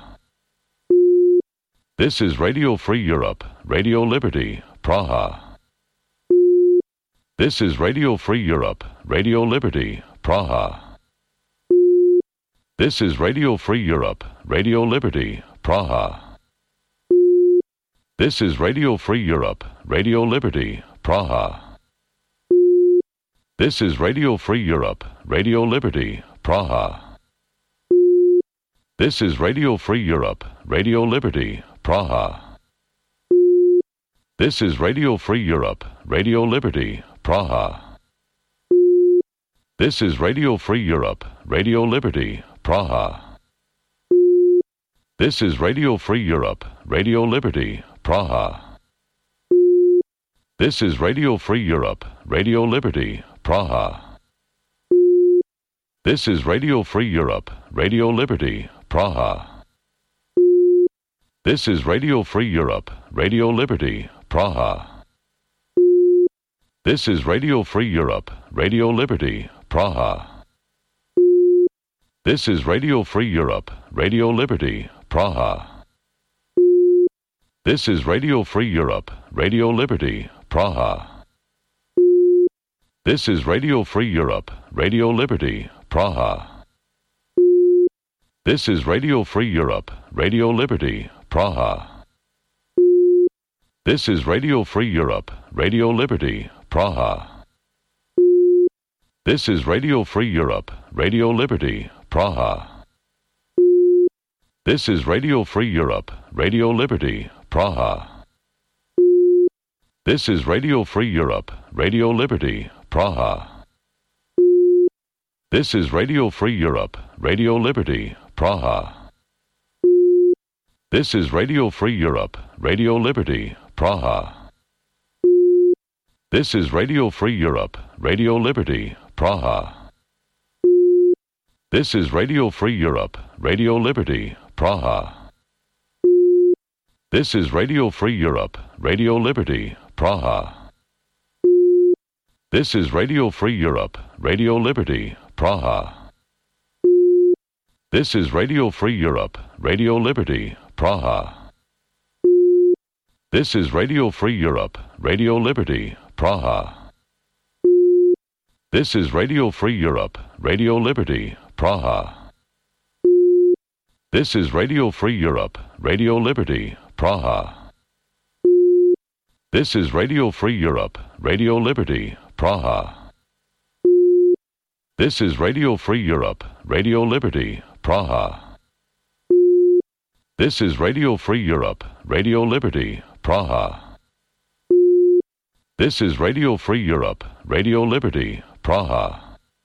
S1: This is Radio Free Europe, Radio Liberty, Praha. This is Radio Free Europe, Radio Liberty, Praha. This is Radio Free Europe, Radio Liberty, Praha. This is Radio Free Europe, Radio Liberty, Praha. This is Radio Free Europe, Radio Liberty, Praha. This is Radio Free Europe, Radio Liberty, Praha. This is Radio Free Europe, Radio Liberty, Praha. This is Radio Free Europe, Radio Liberty, Praha. This is Radio Free Europe, Radio Liberty, Praha. This is Radio Free Europe, Radio Liberty, Praha. This is Radio Free Europe, Radio Liberty, Praha. This is Radio Free Europe, Radio Liberty, Praha. This is Radio Free Europe, Radio Liberty, Praha. This is Radio Free Europe, Radio Liberty, Praha. This is Radio Free Europe, Radio Liberty, Praha. This is Radio Free Europe, Radio Liberty, Praha. This is Radio Free Europe, Radio Liberty, Praha. This is Radio Free Europe, Radio Liberty, Praha. This is Radio Free Europe, Radio Liberty, Praha. This is Radio Free Europe, Radio Liberty, Praha. This is Radio Free Europe, Radio Liberty, Praha. This is Radio Free Europe, Radio Liberty, Praha. This is Radio Free Europe, Radio Liberty, Praha. This is Radio Free Europe, Radio Liberty, Praha. This is Radio Free Europe, Radio Liberty, Praha. This is Radio Free Europe, Radio Liberty, Praha. This is Radio Free Europe, Radio Liberty, Praha. This is Radio Free Europe, Radio Liberty, Praha. This is Radio Free Europe, Radio Liberty, Praha. This is Radio Free Europe, Radio Liberty, Praha. This is Radio Free Europe, Radio Liberty, Praha. This is Radio Free Europe, Radio Liberty, Praha. This is Radio Free Europe, Radio Liberty, Praha. This is Radio Free Europe, Radio Liberty, Praha. This is Radio Free Europe, Radio Liberty, Praha.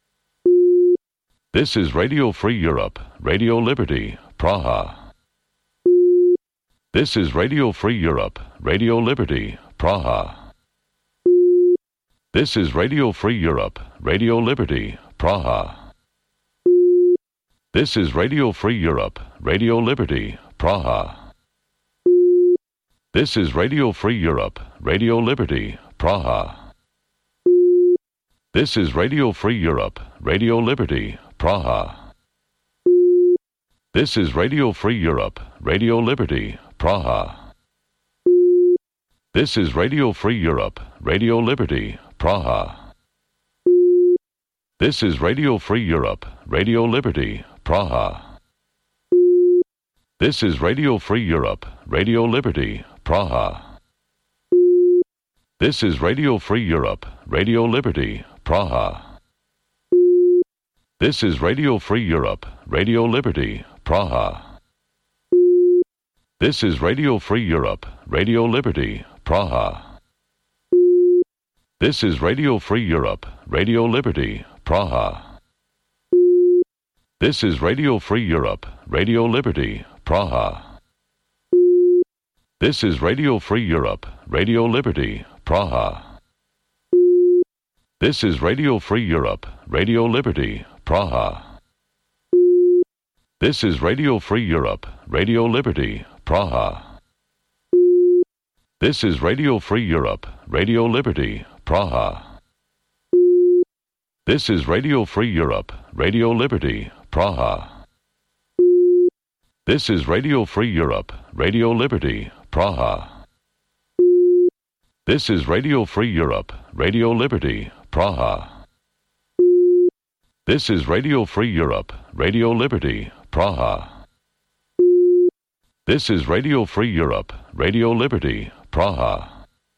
S1: This is Radio Free Europe, Radio Liberty, Praha. This is Radio Free Europe, Radio Liberty, Praha. This is Radio Free Europe, Radio Liberty, Praha. This is Radio Free Europe, Radio Liberty, Praha. This is Radio Free Europe, Radio Liberty, Praha. This is Radio Free Europe, Radio Liberty, Praha. This is Radio Free Europe, Radio Liberty, Praha. This is Radio Free Europe, Radio Liberty, Praha. This is Radio Free Europe, Radio Liberty, Praha. This is Radio Free Europe, Radio Liberty, Praha. This is Radio Free Europe, Radio Liberty, Praha. This is Radio Free Europe, Radio Liberty, Praha. This is Radio Free Europe, Radio Liberty, Praha. This is Radio Free Europe, Radio Liberty, Praha. This is Radio Free Europe, Radio Liberty, Praha. This is Radio Free Europe, Radio Liberty, Praha. This is Radio Free Europe, Radio Liberty, Praha. This is Radio Free Europe, Radio Liberty, Praha. This is Radio Free Europe, Radio Liberty, Praha. This is Radio Free Europe, Radio Liberty, Praha. This is Radio Free Europe, Radio Liberty, Praha. This is Radio Free Europe, Radio Liberty, Praha. This is Radio Free Europe, Radio Liberty, Praha. This is Radio Free Europe, Radio Liberty, Praha.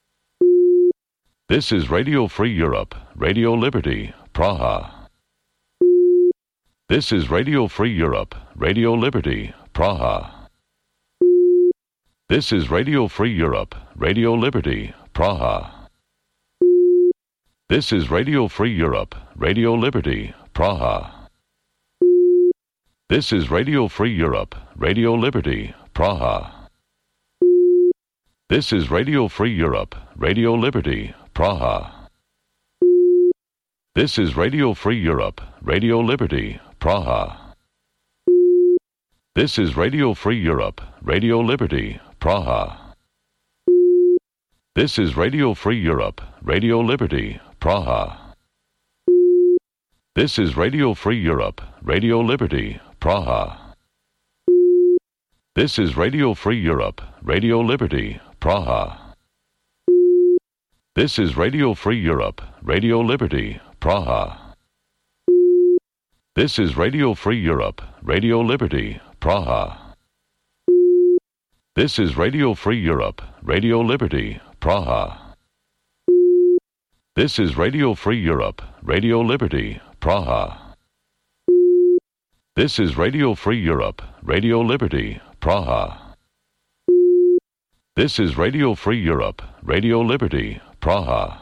S1: This is Radio Free Europe, Radio Liberty, Praha. This is Radio Free Europe, Radio Liberty, Praha. This is Radio Free Europe, Radio Liberty, Praha. This is Radio Free Europe, Radio Liberty, Praha. This is Radio Free Europe, Radio Liberty, Praha. This is Radio Free Europe, Radio Liberty, Praha. This is Radio Free Europe, Radio Liberty, Praha. This is Radio Free Europe, Radio Liberty, Praha. This is Radio Free Europe, Radio Liberty, Praha. This is Radio Free Europe, Radio Liberty, Praha. This is Radio Free Europe, Radio Liberty, Praha. This is Radio Free Europe, Radio Liberty, Praha. This is Radio Free Europe, Radio Liberty, Praha. This is Radio Free Europe, Radio Liberty, Praha. This is Radio Free Europe, Radio Liberty, Praha. This is Radio Free Europe, Radio Liberty, Praha. This is Radio Free Europe, Radio Liberty, Praha.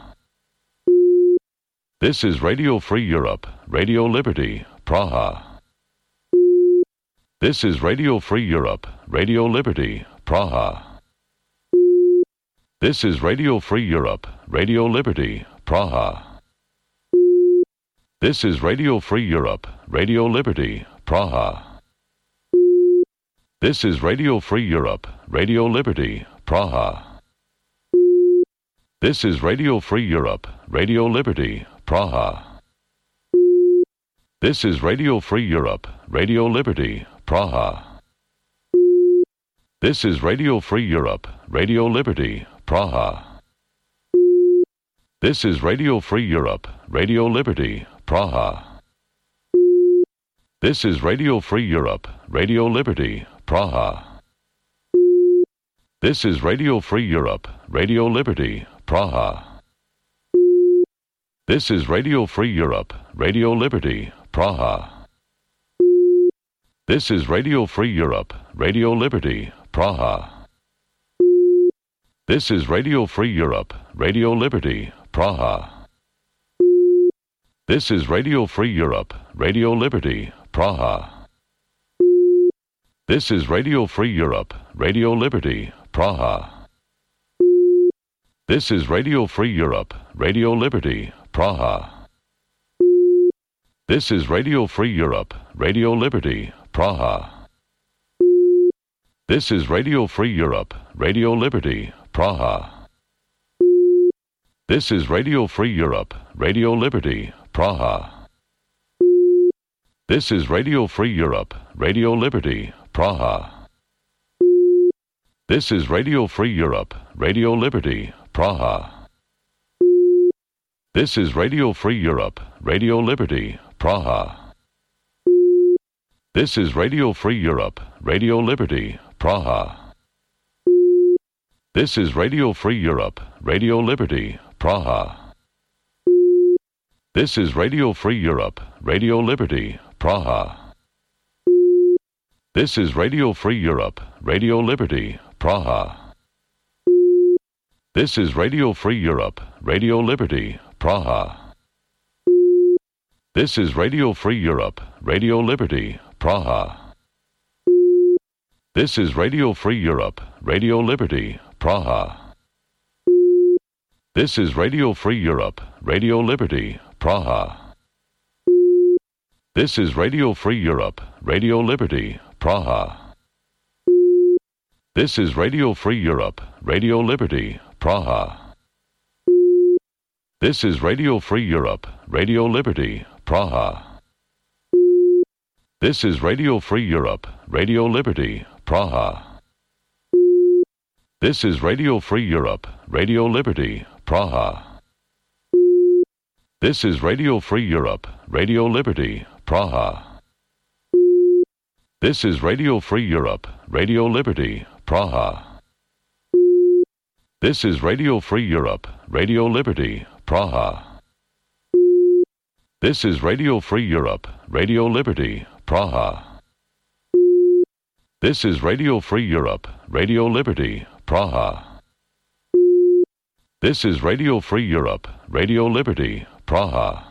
S1: This is Radio Free Europe, Radio Liberty, Praha. This is Radio Free Europe, Radio Liberty, Praha. This is Radio Free Europe, Radio Liberty, Praha. This is Radio Free Europe, Radio Liberty, Praha. This is Radio Free Europe, Radio Liberty, Praha. This is Radio Free Europe, Radio Liberty, Praha. This is Radio Free Europe, Radio Liberty, Praha. This is Radio Free Europe, Radio Liberty, Praha. This is Radio Free Europe, Radio Liberty, Praha. This is Radio Free Europe, Radio Liberty, Praha. This is Radio Free Europe, Radio Liberty, Praha. This is Radio Free Europe, Radio Liberty, Praha. This is Radio Free Europe, Radio Liberty, Praha. This is Radio Free Europe, Radio Liberty, Praha. This is Radio Free Europe, Radio Liberty, Praha. This is Radio Free Europe, Radio Liberty, Praha. This is Radio Free Europe, Radio Liberty, Praha. This is Radio Free Europe, Radio Liberty, Praha. This is Radio Free Europe, Radio Liberty, Praha. This is Radio Free Europe, Radio Liberty, Praha. This is Radio Free Europe, Radio Liberty, Praha. This is Radio Free Europe, Radio Liberty, Praha. This is Radio Free Europe, Radio Liberty, Praha. This is Radio Free Europe, Radio Liberty, Praha. This is Radio Free Europe, Radio Liberty, Praha. This is Radio Free Europe, Radio Liberty, Praha. This is Radio Free Europe, Radio Liberty, Praha. This is Radio Free Europe, Radio Liberty, Praha. This is Radio Free Europe, Radio Liberty, Praha. This is Radio Free Europe, Radio Liberty, Praha. This is Radio Free Europe, Radio Liberty, Praha. This is Radio Free Europe, Radio Liberty, Praha. This is Radio Free Europe, Radio Liberty, Praha. This is Radio Free Europe, Radio Liberty, Praha. This is Radio Free Europe, Radio Liberty, Praha. This is Radio Free Europe, Radio Liberty, Praha. This is Radio Free Europe, Radio Liberty, Praha. This is Radio Free Europe, Radio Liberty, Praha. This is Radio Free Europe, Radio Liberty, Praha. This is Radio Free Europe, Radio Liberty, Praha. This is Radio Free Europe, Radio Liberty, Praha. This is Radio Free Europe, Radio Liberty, Praha.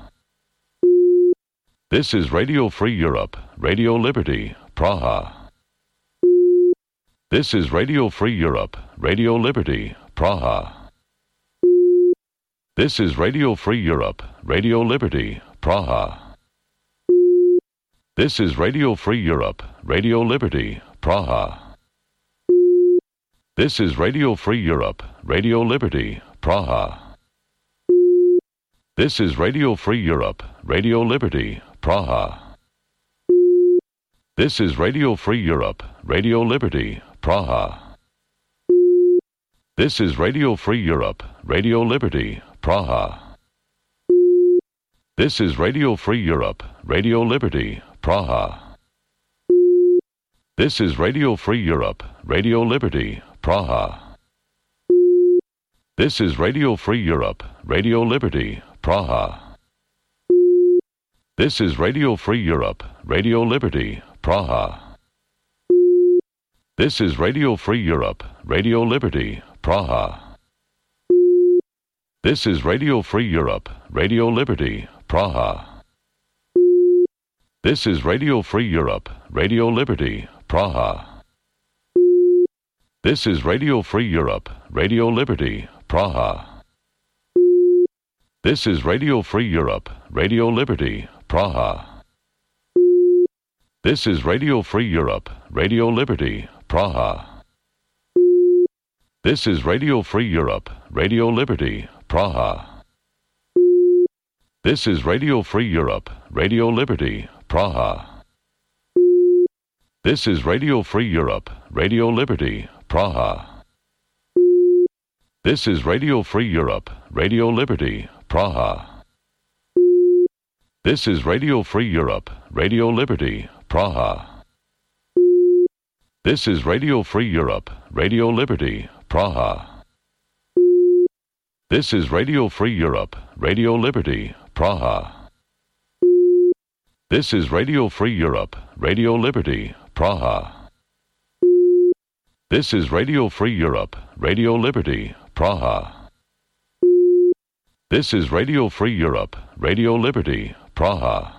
S1: This is Radio Free Europe, Radio Liberty, Praha. This is Radio Free Europe, Radio Liberty, Praha. This is Radio Free Europe, Radio Liberty, Praha. This is Radio Free Europe, Radio Liberty, Praha. This is Radio Free Europe, Radio Liberty, Praha. This is Radio Free Europe, Radio Liberty, Praha. This is Radio Free Europe, Radio Liberty, Praha. This is Radio Free Europe, Radio Liberty, Praha. This is Radio Free Europe, Radio Liberty, Praha. This is Radio Free Europe, Radio Liberty, Praha. This is Radio Free Europe, Radio Liberty, Praha. This is Radio Free Europe, Radio Liberty, Praha. This is Radio Free Europe, Radio Liberty, Praha. This is Radio Free Europe, Radio Liberty, Praha. This is Radio Free Europe, Radio Liberty, Praha. This is Radio Free Europe, Radio Liberty, Praha. This is Radio Free Europe, Radio Liberty, Praha. This is Radio Free Europe, Radio Liberty, Praha. This is Radio Free Europe, Radio Liberty, Praha. This is Radio Free Europe, Radio Liberty, Praha. This is Radio Free Europe, Radio Liberty, Praha. This is Radio Free Europe, Radio Liberty, Praha. This is Radio Free Europe, Radio Liberty, Praha. This is Radio Free Europe, Radio Liberty, Praha. This is Radio Free Europe, Radio Liberty, Praha. This is Radio Free Europe, Radio Liberty, Praha. This is Radio Free Europe, Radio Liberty, Praha. This is Radio Free Europe, Radio Liberty, Praha.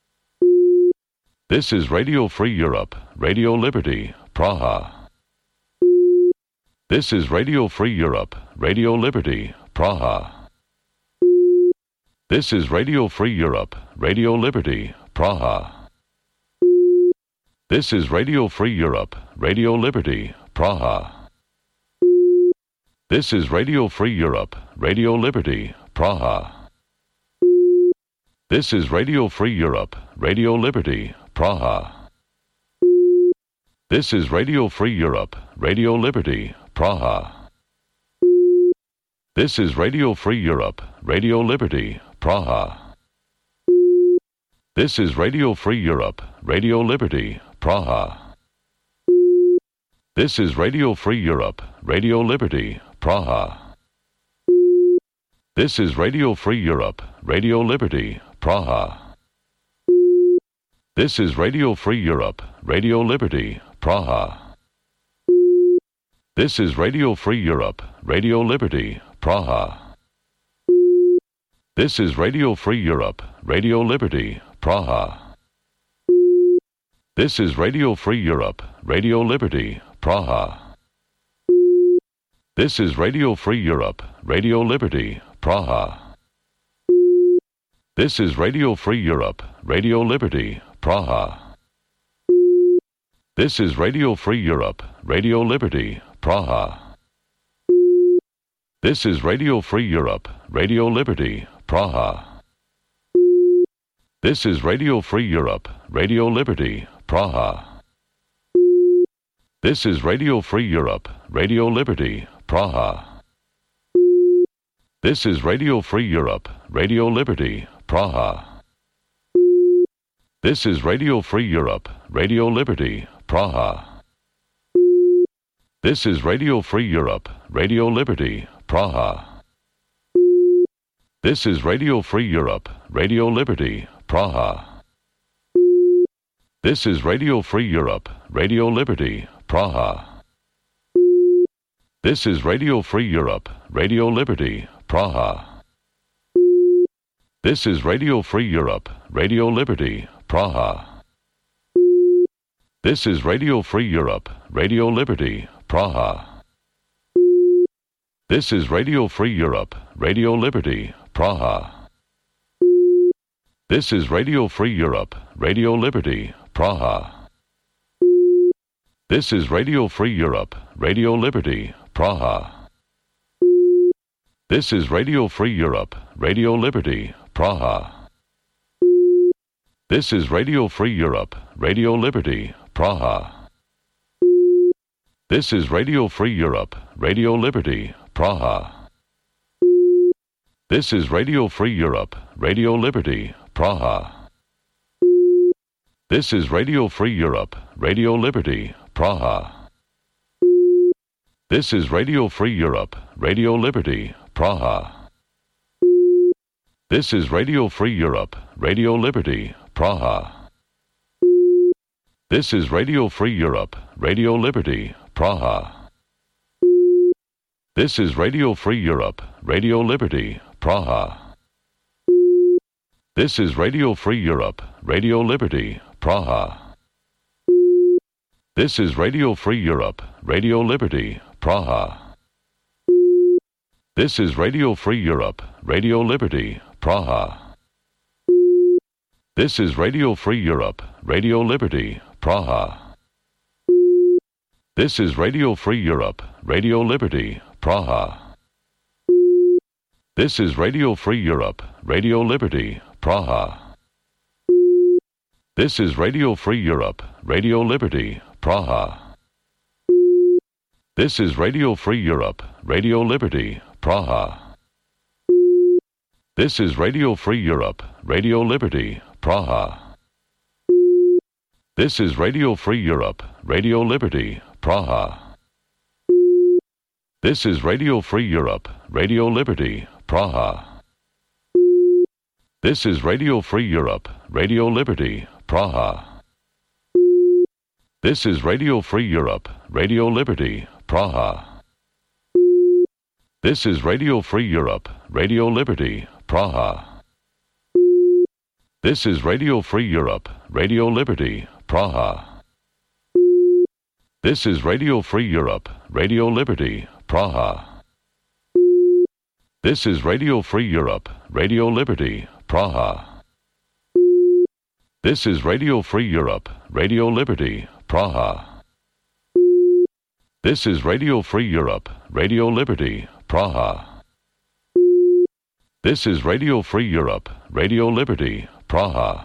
S1: This is Radio Free Europe, Radio Liberty, Praha. This is Radio Free Europe, Radio Liberty, Praha. This is Radio Free Europe, Radio Liberty, Praha. This is Radio Free Europe, Radio Liberty, Praha. This is Radio Free Europe, Radio Liberty, Praha. This is Radio Free Europe, Radio Liberty, Praha. This is Radio Free Europe, Radio Liberty, Praha. This is Radio Free Europe, Radio Liberty, Praha. This is Radio Free Europe, Radio Liberty, Praha. This is Radio Free Europe, Radio Liberty, Praha. This is Radio Free Europe, Radio Liberty, Praha. This is Radio Free Europe, Radio Liberty, Praha. This is Radio Free Europe, Radio Liberty, Praha. This is Radio Free Europe, Radio Liberty, Praha. This is Radio Free Europe, Radio Liberty, Praha. This is Radio Free Europe, Radio Liberty, Praha. This is Radio Free Europe, Radio Liberty, Praha. This is Radio Free Europe, Radio Liberty, Praha. This is Radio Free Europe, Radio Liberty, Praha. This is Radio Free Europe, Radio Liberty, Praha. This is Radio Free Europe, Radio Liberty, Praha. This is Radio Free Europe, Radio Liberty, Praha. This is Radio Free Europe, Radio Liberty, Praha. This is Radio Free Europe, Radio Liberty, Praha. This is Radio Free Europe, Radio Liberty, Praha. This is Radio Free Europe, Radio Liberty, Praha. This is Radio Free Europe, Radio Liberty, Praha. This is Radio Free Europe, Radio Liberty, Praha. This is Radio Free Europe, Radio Liberty, Praha. This is Radio Free Europe, Radio Liberty, Praha. This is Radio Free Europe, Radio Liberty, Praha. This is Radio Free Europe, Radio Liberty, Praha. This is Radio Free Europe, Radio Liberty, Praha. This is Radio Free Europe, Radio Liberty, Praha. This is Radio Free Europe, Radio Liberty, Praha. This is Radio Free Europe, Radio Liberty, Praha. This is Radio Free Europe, Radio Liberty, Praha. This is Radio Free Europe, Radio Liberty, Praha. This is Radio Free Europe, Radio Liberty, Praha. This is Radio Free Europe, Radio Liberty, Praha. This is Radio Free Europe, Radio Liberty, Praha. This is Radio Free Europe, Radio Liberty, Praha. This is Radio Free Europe, Radio Liberty, Praha. This is Radio Free Europe, Radio Liberty, Praha. This is Radio Free Europe, Radio Liberty, Praha. This is Radio Free Europe, Radio Liberty, Praha. This is Radio Free Europe, Radio Liberty, Praha. This is Radio Free Europe, Radio Liberty, Praha. This is Radio Free Europe, Radio Liberty, Praha. This is Radio Free Europe, Radio Liberty, Praha. This is Radio Free Europe, Radio Liberty, Praha. This is Radio Free Europe, Radio Liberty, Praha. This is Radio Free Europe, Radio Liberty, Praha. This is Radio Free Europe, Radio Liberty, Praha. This is Radio Free Europe, Radio Liberty, Praha. This is Radio Free Europe, Radio Liberty, Praha. This is Radio Free Europe, Radio Liberty, Praha. This is Radio Free Europe, Radio Liberty, Praha. This is Radio Free Europe, Radio Liberty, Praha. This is Radio Free Europe, Radio Liberty, Praha. This is Radio Free Europe, Radio Liberty, Praha.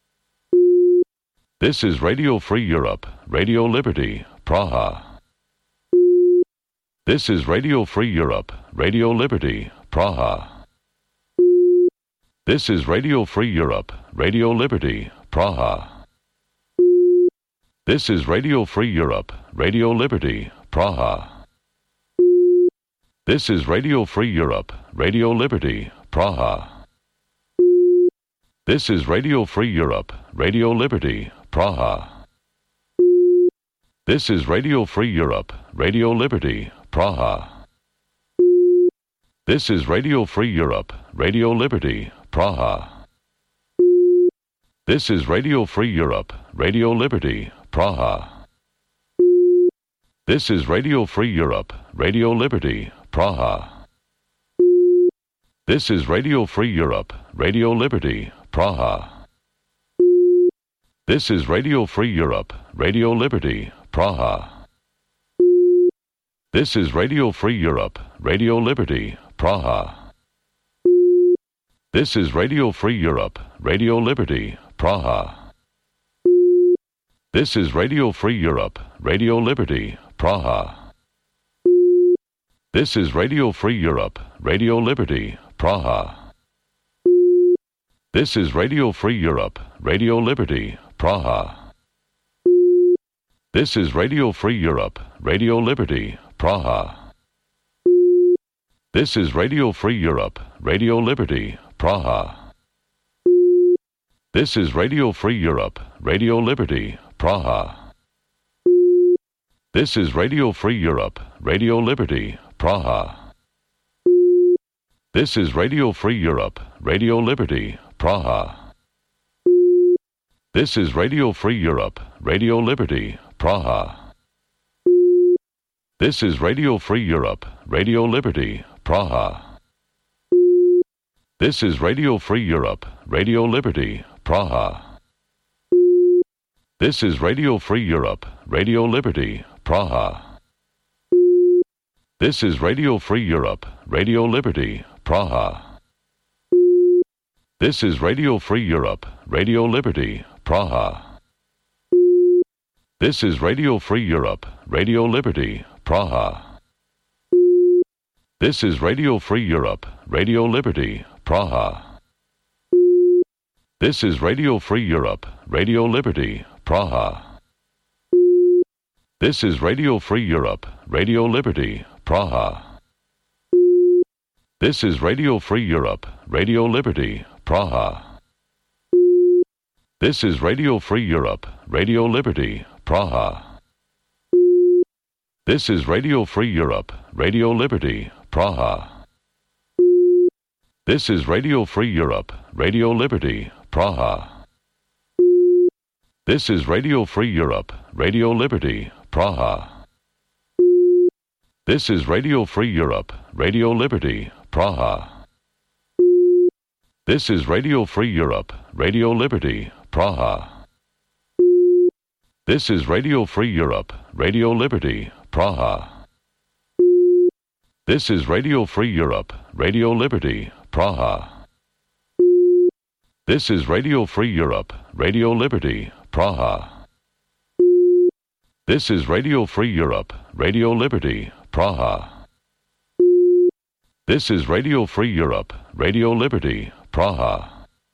S1: This is Radio Free Europe, Radio Liberty, Praha. This is Radio Free Europe, Radio Liberty, Praha. This is Radio Free Europe, Radio Liberty, Praha. This is Radio Free Europe, Radio Liberty, Praha. This is Radio Free Europe, Radio Liberty, Praha. This is Radio Free Europe, Radio Liberty, Praha. This is Radio Free Europe, Radio Liberty, Praha. This is Radio Free Europe, Radio Liberty, Praha. This is Radio Free Europe, Radio Liberty, Praha. This is Radio Free Europe, Radio Liberty, Praha. This is Radio Free Europe, Radio Liberty, Praha. This is Radio Free Europe, Radio Liberty, Praha. This is Radio Free Europe, Radio Liberty, Praha. This is Radio Free Europe, Radio Liberty, Praha. This is Radio Free Europe, Radio Liberty, Praha. This is Radio Free Europe, Radio Liberty, Praha. This is Radio Free Europe, Radio Liberty, Praha. This is Radio Free Europe, Radio Liberty, Praha. This is Radio Free Europe, Radio Liberty, Praha. This is Radio Free Europe, Radio Liberty, Praha. This is Radio Free Europe, Radio Liberty, Praha. This is Radio Free Europe, Radio Liberty, Praha. This is Radio Free Europe, Radio Liberty, Praha. This is Radio Free Europe, Radio Liberty, Praha. This is Radio Free Europe, Radio Liberty, Praha. This is Radio Free Europe, Radio Liberty, Praha. This is Radio Free Europe, Radio Liberty, Praha. This is Radio Free Europe, Radio Liberty, Praha. This is Radio Free Europe, Radio Liberty, Praha. This is Radio Free Europe, Radio Liberty, Praha. This is Radio Free Europe, Radio Liberty, Praha. This is Radio Free Europe, Radio Liberty, Praha. This is Radio Free Europe, Radio Liberty, Praha. This is Radio Free Europe, Radio Liberty, Praha. This is Radio Free Europe, Radio Liberty, Praha. This is Radio Free Europe, Radio Liberty, Praha. This is Radio Free Europe, Radio Liberty, Praha. This is Radio Free Europe, Radio Liberty, Praha. This is Radio Free Europe, Radio Liberty, Praha. This is Radio Free Europe, Radio Liberty, Praha. This is Radio Free Europe, Radio Liberty, Praha. This is Radio Free Europe, Radio Liberty, Praha. This is Radio Free Europe, Radio Liberty, Praha. This is Radio Free Europe, Radio Liberty, Praha.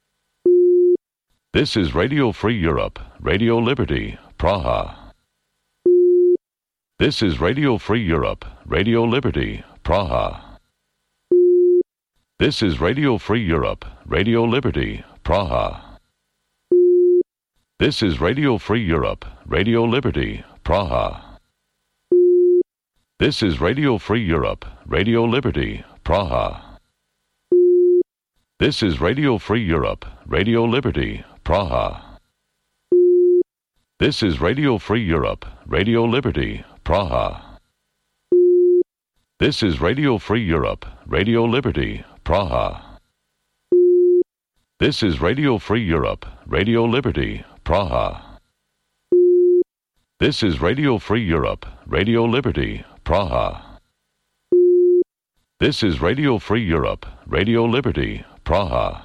S1: This is Radio Free Europe, Radio Liberty, Praha. This is Radio Free Europe, Radio Liberty, Praha. This is Radio Free Europe, Radio Liberty, Praha. This is Radio Free Europe, Radio Liberty, Praha. This is Radio Free Europe, Radio Liberty, Praha. This is Radio Free Europe, Radio Liberty, Praha. This is Radio Free Europe, Radio Liberty, Praha. This is Radio Free Europe, Radio Liberty, Praha. This is Radio Free Europe, Radio Liberty, Praha. This is Radio Free Europe, Radio Liberty, Praha. This is Radio Free Europe, Radio Liberty, Praha.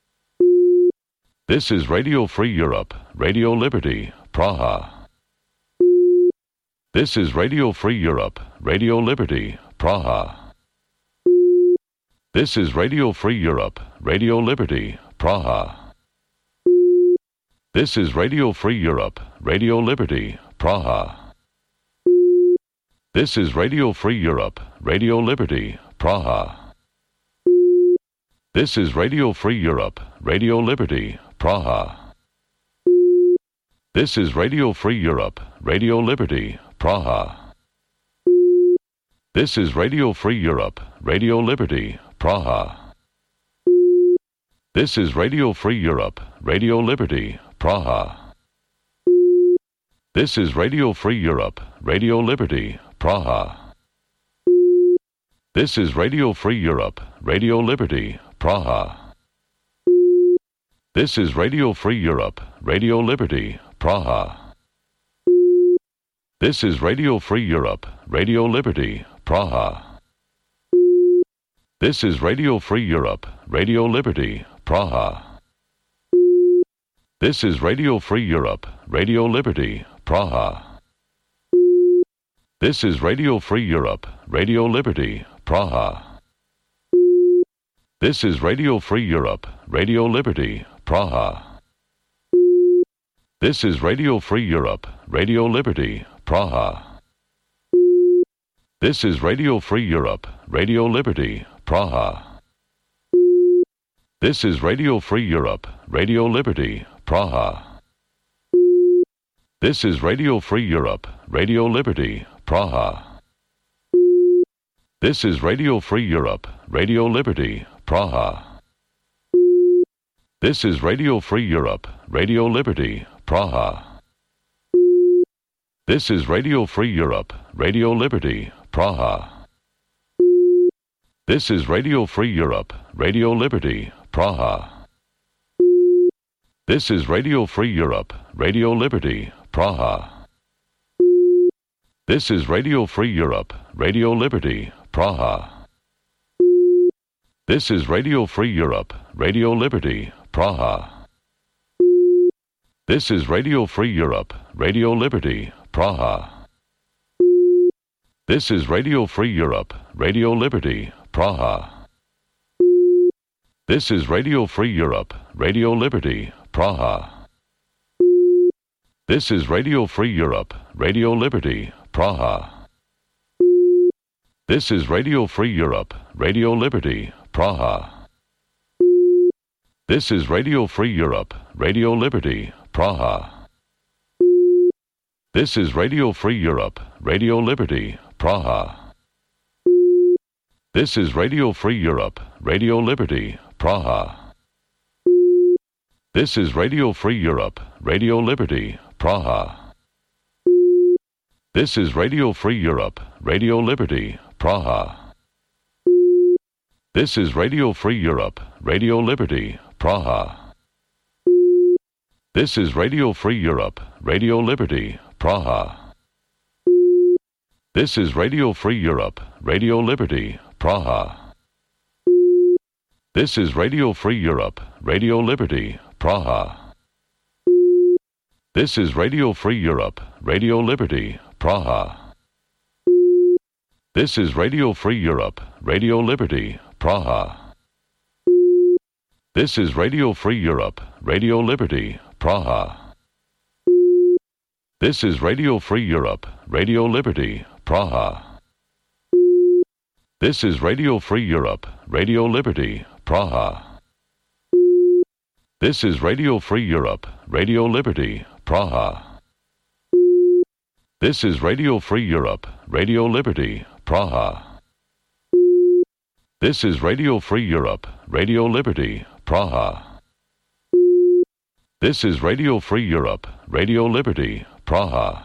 S1: This is Radio Free Europe, Radio Liberty, Praha. This is Radio Free Europe, Radio Liberty, Praha. This is Radio Free Europe, Radio Liberty, Praha. This is Radio Free Europe, Radio Liberty, Praha. This is Radio Free Europe, Radio Liberty, Praha. This is Radio Free Europe, Radio Liberty, Praha. This is Radio Free Europe, Radio Liberty, Praha. This is Radio Free Europe, Radio Liberty, Praha. This is Radio Free Europe, Radio Liberty, Praha. This is Radio Free Europe, Radio Liberty, Praha. This is Radio Free Europe, Radio Liberty, Praha. This is Radio Free Europe, Radio Liberty, Praha. This is Radio Free Europe, Radio Liberty, Praha. This is Radio Free Europe, Radio Liberty, Praha. This is Radio Free Europe, Radio Liberty, Praha. This is Radio Free Europe, Radio Liberty, Praha. This is Radio Free Europe, Radio Liberty, Praha. This is Radio Free Europe, Radio Liberty, Praha. This is Radio Free Europe, Radio Liberty, Praha. This is Radio Free Europe, Radio Liberty, Praha. This is Radio Free Europe, Radio Liberty, Praha. This is Radio Free Europe, Radio Liberty, Praha. This is Radio Free Europe, Radio Liberty, Praha. This is Radio Free Europe, Radio Liberty, Praha. This is Radio Free Europe, Radio Liberty, Praha. This is Radio Free Europe, Radio Liberty, Praha. This is Radio Free Europe, Radio Liberty, Praha. This is Radio Free Europe, Radio Liberty, Praha. This is Radio Free Europe, Radio Liberty, Praha. This is Radio Free Europe, Radio Liberty, Praha. This is Radio Free Europe, Radio Liberty, Praha. This is Radio Free Europe, Radio Liberty, Praha. This is Radio Free Europe, Radio Liberty, Praha. This is Radio Free Europe, Radio Liberty, Praha. This is Radio Free Europe, Radio Liberty, Praha. This is Radio Free Europe, Radio Liberty, Praha. This is Radio Free Europe, Radio Liberty, Praha. This is Radio Free Europe, Radio Liberty, Praha. This is Radio Free Europe, Radio Liberty, Praha. This is Radio Free Europe, Radio Liberty, Praha. This is Radio Free Europe, Radio Liberty, Praha. This is Radio Free Europe, Radio Liberty, Praha. This is Radio Free Europe, Radio Liberty, Praha. This is Radio Free Europe, Radio Liberty, Praha. This is Radio Free Europe, Radio Liberty, Praha. This is Radio Free Europe, Radio Liberty, Praha. This is Radio Free Europe, Radio Liberty, Praha. This is Radio Free Europe, Radio Liberty, Praha. This is Radio Free Europe, Radio Liberty, Praha. This is Radio Free Europe, Radio Liberty, Praha. This is Radio Free Europe, Radio Liberty, Praha.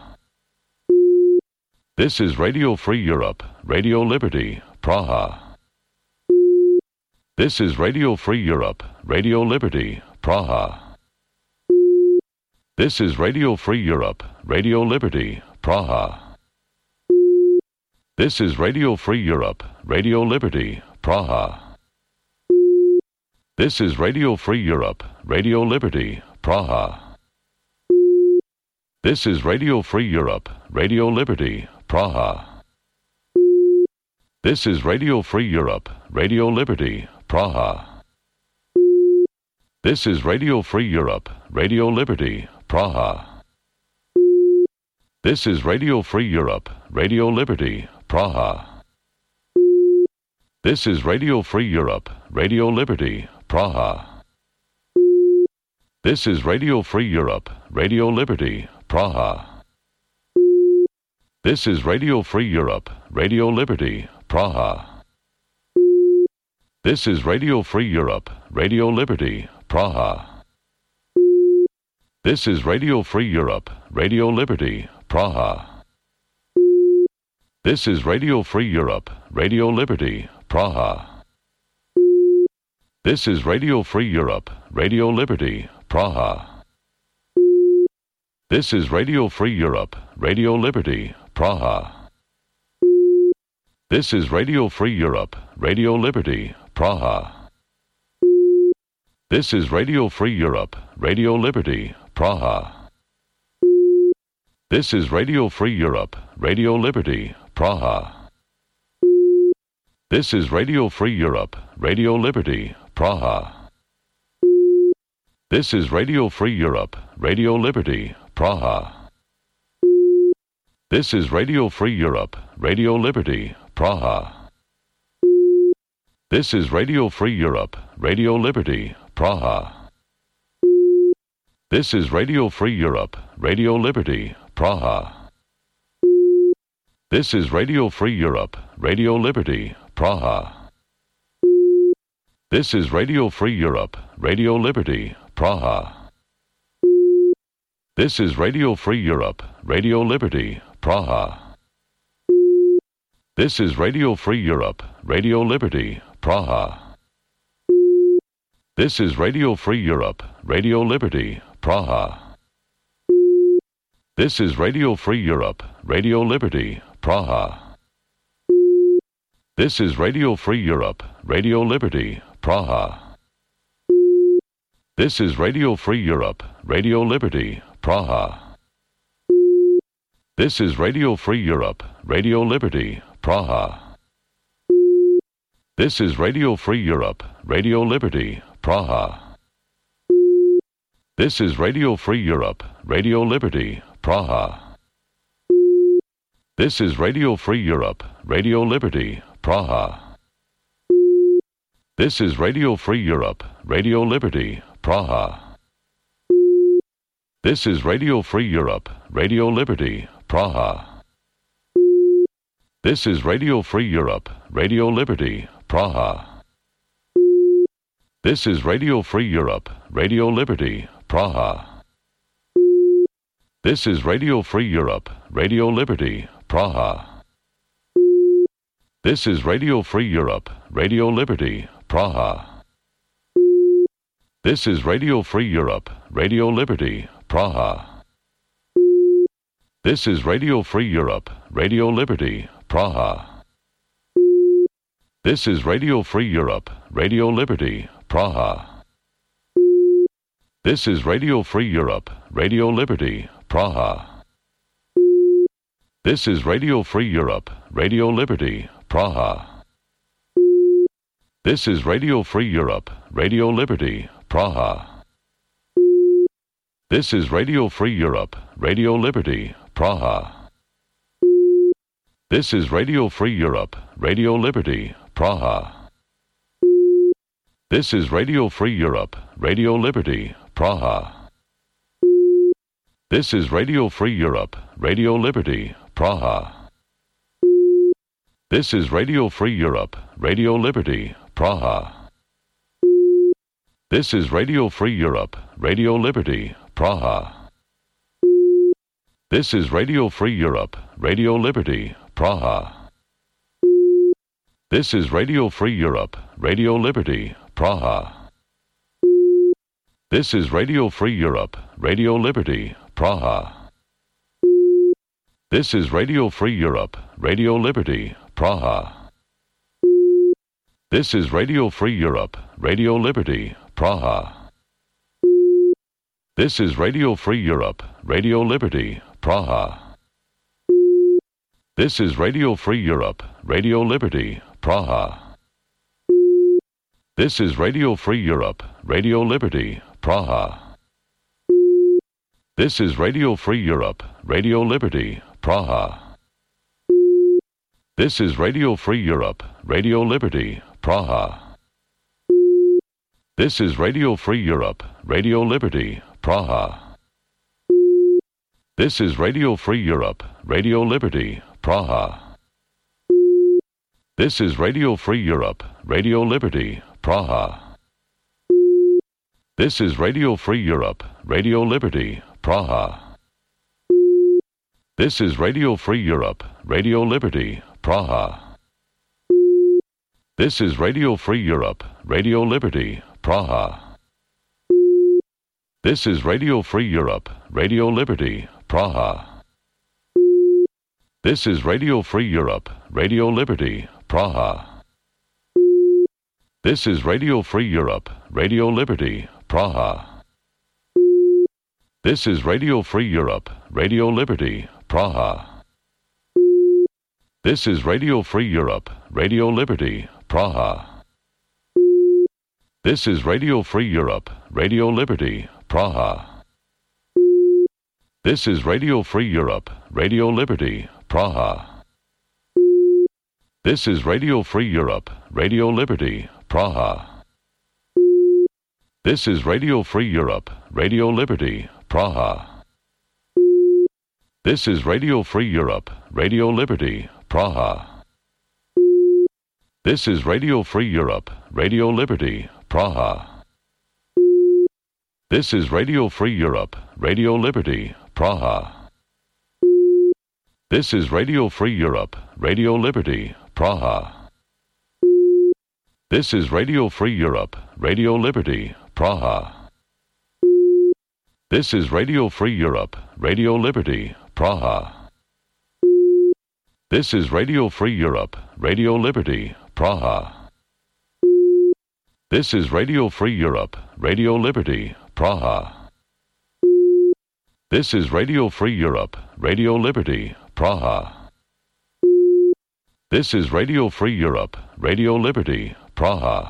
S1: This is Radio Free Europe, Radio Liberty, Praha. This is Radio Free Europe, Radio Liberty, Praha. This is Radio Free Europe, Radio Liberty, Praha. This is Radio Free Europe, Radio Liberty, Praha. This is Radio Free Europe, Radio Liberty, Praha. This is Radio Free Europe, Radio Liberty, Praha. This is Radio Free Europe, Radio Liberty, Praha. This is Radio Free Europe, Radio Liberty, Praha. This is Radio Free Europe, Radio Liberty, Praha. This is Radio Free Europe, Radio Liberty, Praha. This is Radio Free Europe, Radio Liberty, Praha. This is Radio Free Europe, Radio Liberty, Praha. This is Radio Free Europe, Radio Liberty, Praha. This is Radio Free Europe, Radio Liberty, Praha. This is Radio Free Europe, Radio Liberty, Praha. This is Radio Free Europe, Radio Liberty, Praha. This is Radio Free Europe, Radio Liberty, Praha. This is Radio Free Europe, Radio Liberty, Praha. This is Radio Free Europe, Radio Liberty, Praha. This is Radio Free Europe, Radio Liberty, Praha. This is Radio Free Europe, Radio Liberty, Praha. This is Radio Free Europe, Radio Liberty, Praha. This is Radio Free Europe, Radio Liberty, Praha. This is Radio Free Europe, Radio Liberty, Praha. This is Radio Free Europe, Radio Liberty, Praha. This is Radio Free Europe, Radio Liberty, Praha. This is Radio Free Europe, Radio Liberty, Praha. This is Radio Free Europe, Radio Liberty, Praha. This is Radio Free Europe, Radio Liberty, Praha. This is Radio Free Europe, Radio Liberty, Praha. This is Radio Free Europe, Radio Liberty, Praha. This is Radio Free Europe, Radio Liberty, Praha. This is Radio Free Europe, Radio Liberty, Praha. This is Radio Free Europe, Radio Liberty, Praha. This is Radio Free Europe, Radio Liberty, Praha. This is Radio Free Europe, Radio Liberty, Praha. This is Radio Free Europe, Radio Liberty, Praha. This is Radio Free Europe, Radio Liberty, Praha. This is Radio Free Europe, Radio Liberty, Praha. This is Radio Free Europe, Radio Liberty, Praha. This is Radio Free Europe, Radio Liberty, Praha. This is Radio Free Europe, Radio Liberty, Praha. This is Radio Free Europe, Radio Liberty, Praha. This is Radio Free Europe, Radio Liberty, Praha. This is Radio Free Europe, Radio Liberty, Praha. This is Radio Free Europe, Radio Liberty, Praha. This is Radio Free Europe, Radio Liberty, Praha. This is Radio Free Europe, Radio Liberty, Praha. This is Radio Free Europe, Radio Liberty, Praha. This is Radio Free Europe, Radio Liberty, Praha. This is Radio Free Europe, Radio Liberty, Praha. This is Radio Free Europe, Radio Liberty, Praha. This is Radio Free Europe, Radio Liberty, Praha. This is Radio Free Europe, Radio Liberty, Praha. This is Radio Free Europe, Radio Liberty, Praha. This is Radio Free Europe, Radio Liberty, Praha. This is Radio Free Europe, Radio Liberty, Praha. This is Radio Free Europe, Radio Liberty, Praha. This is Radio Free Europe, Radio Liberty, Praha. This is Radio Free Europe, Radio Liberty, Praha. This is Radio Free Europe, Radio Liberty, Praha. This is Radio Free Europe, Radio Liberty, Praha. This is Radio Free Europe, Radio Liberty, Praha. This is Radio Free Europe, Radio Liberty, Praha. This is Radio Free Europe, Radio Liberty, Praha. This is Radio Free Europe, Radio Liberty, Praha. This is Radio Free Europe, Radio Liberty, Praha. This is Radio Free Europe, Radio Liberty, Praha. This is Radio Free Europe, Radio Liberty, Praha. This is Radio Free Europe, Radio Liberty, Praha. This is Radio Free Europe, Radio Liberty, Praha. This is Radio Free Europe, Radio Liberty, Praha. This is Radio Free Europe, Radio Liberty, Praha. This is Radio Free Europe, Radio Liberty, Praha. This is Radio Free Europe, Radio Liberty, Praha. This is Radio Free Europe, Radio Liberty, Praha. This is Radio Free Europe, Radio Liberty, Praha. This is Radio Free Europe, Radio Liberty, Praha. This is Radio Free Europe, Radio Liberty, Praha. This is Radio Free Europe, Radio Liberty, Praha. This is Radio Free Europe, Radio Liberty, Praha. This is Radio Free Europe, Radio Liberty, Praha. This is Radio Free Europe, Radio Liberty, Praha. This is Radio Free Europe, Radio Liberty, Praha. This is Radio Free Europe, Radio Liberty, Praha. This is Radio Free Europe, Radio Liberty, Praha. This is Radio Free Europe, Radio Liberty, Praha. This is Radio Free Europe, Radio Liberty, Praha. This is Radio Free Europe, Radio Liberty, Praha. This is Radio Free Europe, Radio Liberty, Praha.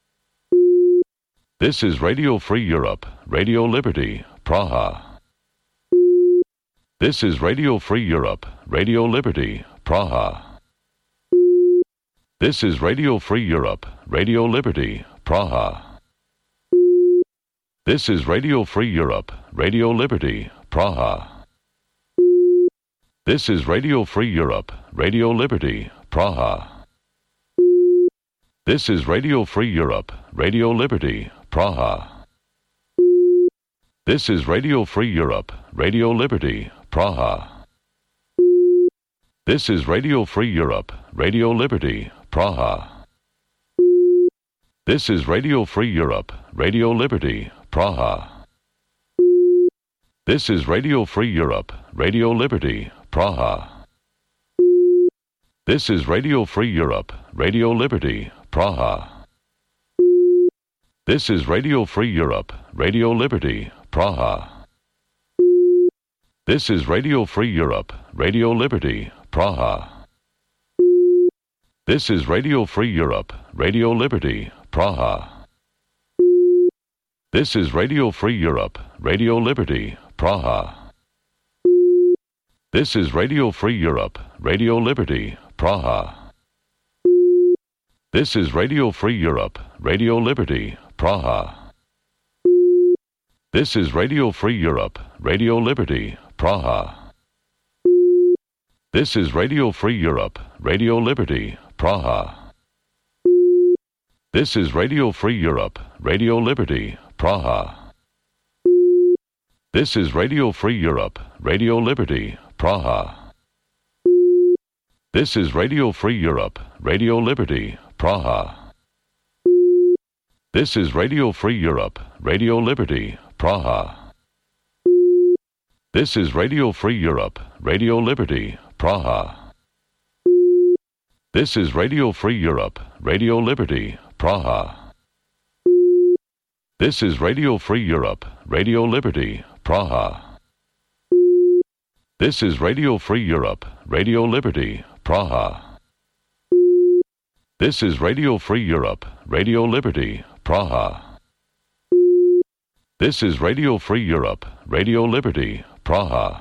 S1: This is Radio Free Europe, Radio Liberty, Praha. This is Radio Free Europe, Radio Liberty, Praha. This is Radio Free Europe, Radio Liberty, Praha. This is Radio Free Europe, Radio Liberty, Praha. This is Radio Free Europe, Radio Liberty, Praha. This is Radio Free Europe, Radio Liberty, Praha. This is Radio Free Europe, Radio Liberty, Praha. This is Radio Free Europe, Radio Liberty, Praha. This is Radio Free Europe, Radio Liberty, Praha. This is Radio Free Europe, Radio Liberty, Praha. This is Radio Free Europe, Radio Liberty, Praha. This is Radio Free Europe, Radio Liberty, Praha. This is Radio Free Europe, Radio Liberty, Praha. This is Radio Free Europe, Radio Liberty, Praha. This is Radio Free Europe, Radio Liberty, Praha. This is Radio Free Europe, Radio Liberty, Praha. This is Radio Free Europe, Radio Liberty, Praha. This is Radio Free Europe, Radio Liberty, Praha. This is Radio Free Europe, Radio Liberty, Praha. This is Radio Free Europe, Radio Liberty, Praha. This is Radio Free Europe, Radio Liberty, Praha. This is Radio Free Europe, Radio Liberty, Praha. This is Radio Free Europe, Radio Liberty, Praha. This is Radio Free Europe, Radio Liberty, Praha. This is Radio Free Europe, Radio Liberty, Praha. This is Radio Free Europe, Radio Liberty, Praha. This is Radio Free Europe, Radio Liberty, Praha. This is Radio Free Europe, Radio Liberty, Praha. This is Radio Free Europe, Radio Liberty, Praha.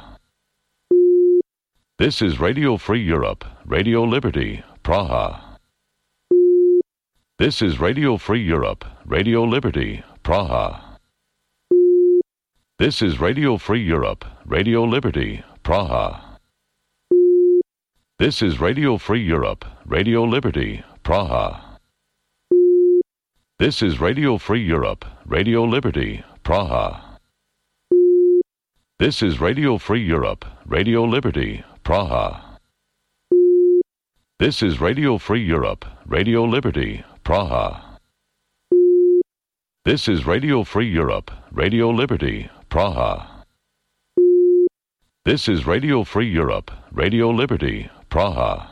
S1: This is Radio Free Europe, Radio Liberty, Praha. This is Radio Free Europe, Radio Liberty, Praha. This is Radio Free Europe, Radio Liberty, Praha. This is Radio Free Europe, Radio Liberty, Praha. This is Radio Free Europe, Radio Liberty, Praha. This is Radio Free Europe, Radio Liberty, Praha. This is Radio Free Europe, Radio Liberty, Praha. This is Radio Free Europe, Radio Liberty, Praha. This is Radio Free Europe, Radio Liberty, Praha.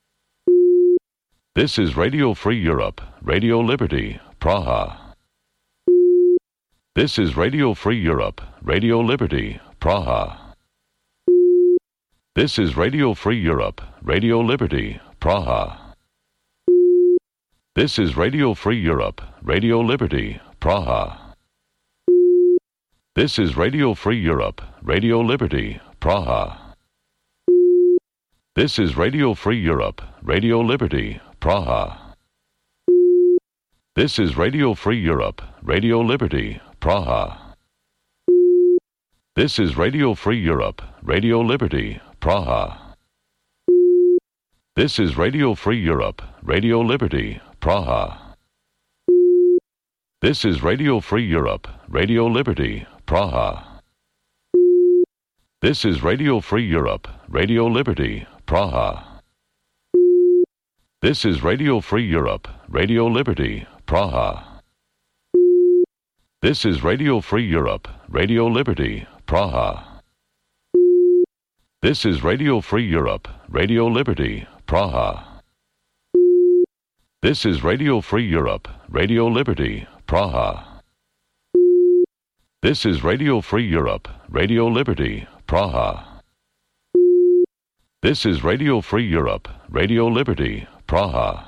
S1: This is Radio Free Europe, Radio Liberty, Praha. This is Radio Free Europe, Radio Liberty, Praha. This is Radio Free Europe, Radio Liberty, Praha. This is Radio Free Europe, Radio Liberty, Praha. This is Radio Free Europe, Radio Liberty, Praha. This is Radio Free Europe, Radio Liberty, Praha. This is Radio Free Europe, Radio Liberty, Praha. This is Radio Free Europe, Radio Liberty, Praha. This is Radio Free Europe, Radio Liberty, Praha. This is Radio Free Europe, Radio Liberty, Praha. This is Radio Free Europe, Radio Liberty, Praha. This is Radio Free Europe, Radio Liberty, Praha. This is Radio Free Europe, Radio Liberty, Praha. This is Radio Free Europe, Radio Liberty, Praha. This is Radio Free Europe, Radio Liberty, Praha. This is Radio Free Europe, Radio Liberty, Praha. This is Radio Free Europe, Radio Liberty, Praha.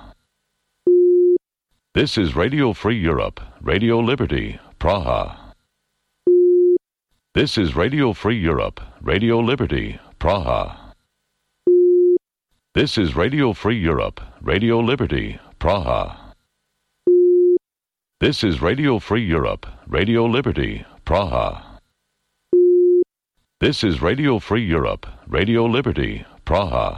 S1: This is Radio Free Europe, Radio Liberty, Praha. This is Radio Free Europe, Radio Liberty, Praha. This is Radio Free Europe, Radio Liberty, Praha. This is Radio Free Europe, Radio Liberty, Praha. This is Radio Free Europe, Radio Liberty, Praha.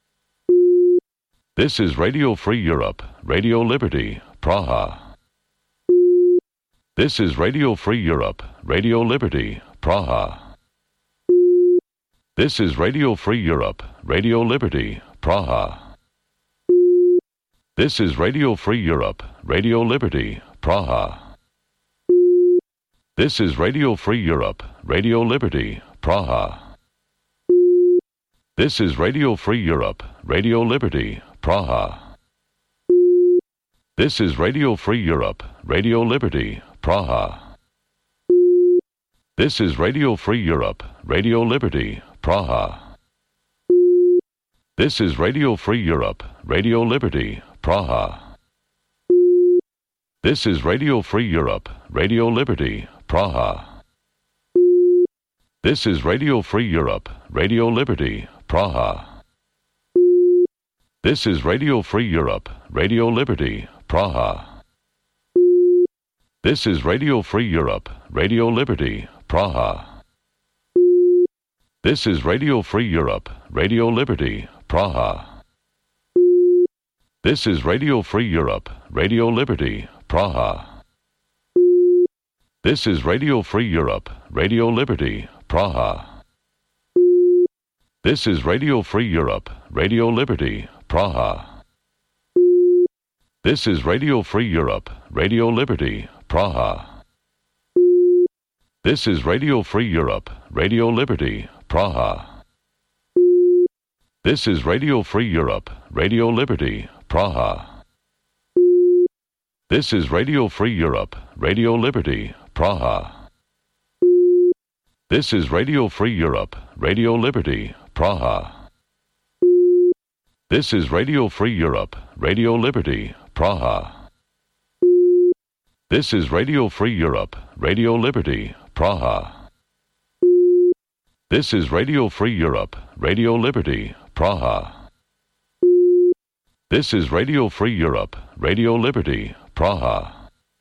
S1: This is Radio Free Europe, Radio Liberty, Praha. This is Radio Free Europe, Radio Liberty, Praha. This is Radio Free Europe, Radio Liberty, Praha. This is Radio Free Europe, Radio Liberty, Praha. This is Radio Free Europe, Radio Liberty, Praha. This is Radio Free Europe, Radio Liberty, Praha. This is Radio Free Europe, Radio Liberty, Praha. This is Radio Free Europe, Radio Liberty, Praha. This is Radio Free Europe, Radio Liberty, Praha. This is Radio Free Europe, Radio Liberty, Praha. This is Radio Free Europe, Radio Liberty, Praha. This is Radio Free Europe, Radio Liberty, Praha. This is Radio Free Europe, Radio Liberty, Praha. This is Radio Free Europe, Radio Liberty, Praha. This is Radio Free Europe, Radio Liberty, Praha. This is Radio Free Europe, Radio Liberty, Praha. This is Radio Free Europe, Radio Liberty, Praha. This is Radio Free Europe, Radio Liberty, Praha. This is Radio Free Europe, Radio Liberty, Praha. This is Radio Free Europe, Radio Liberty, Praha. This is Radio Free Europe, Radio Liberty, Praha. This is Radio Free Europe, Radio Liberty, Praha. This is Radio Free Europe, Radio Liberty, Praha. This is Radio Free Europe, Radio Liberty, Praha. This is Radio Free Europe, Radio Liberty, Praha. This is Radio Free Europe, Radio Liberty, Praha.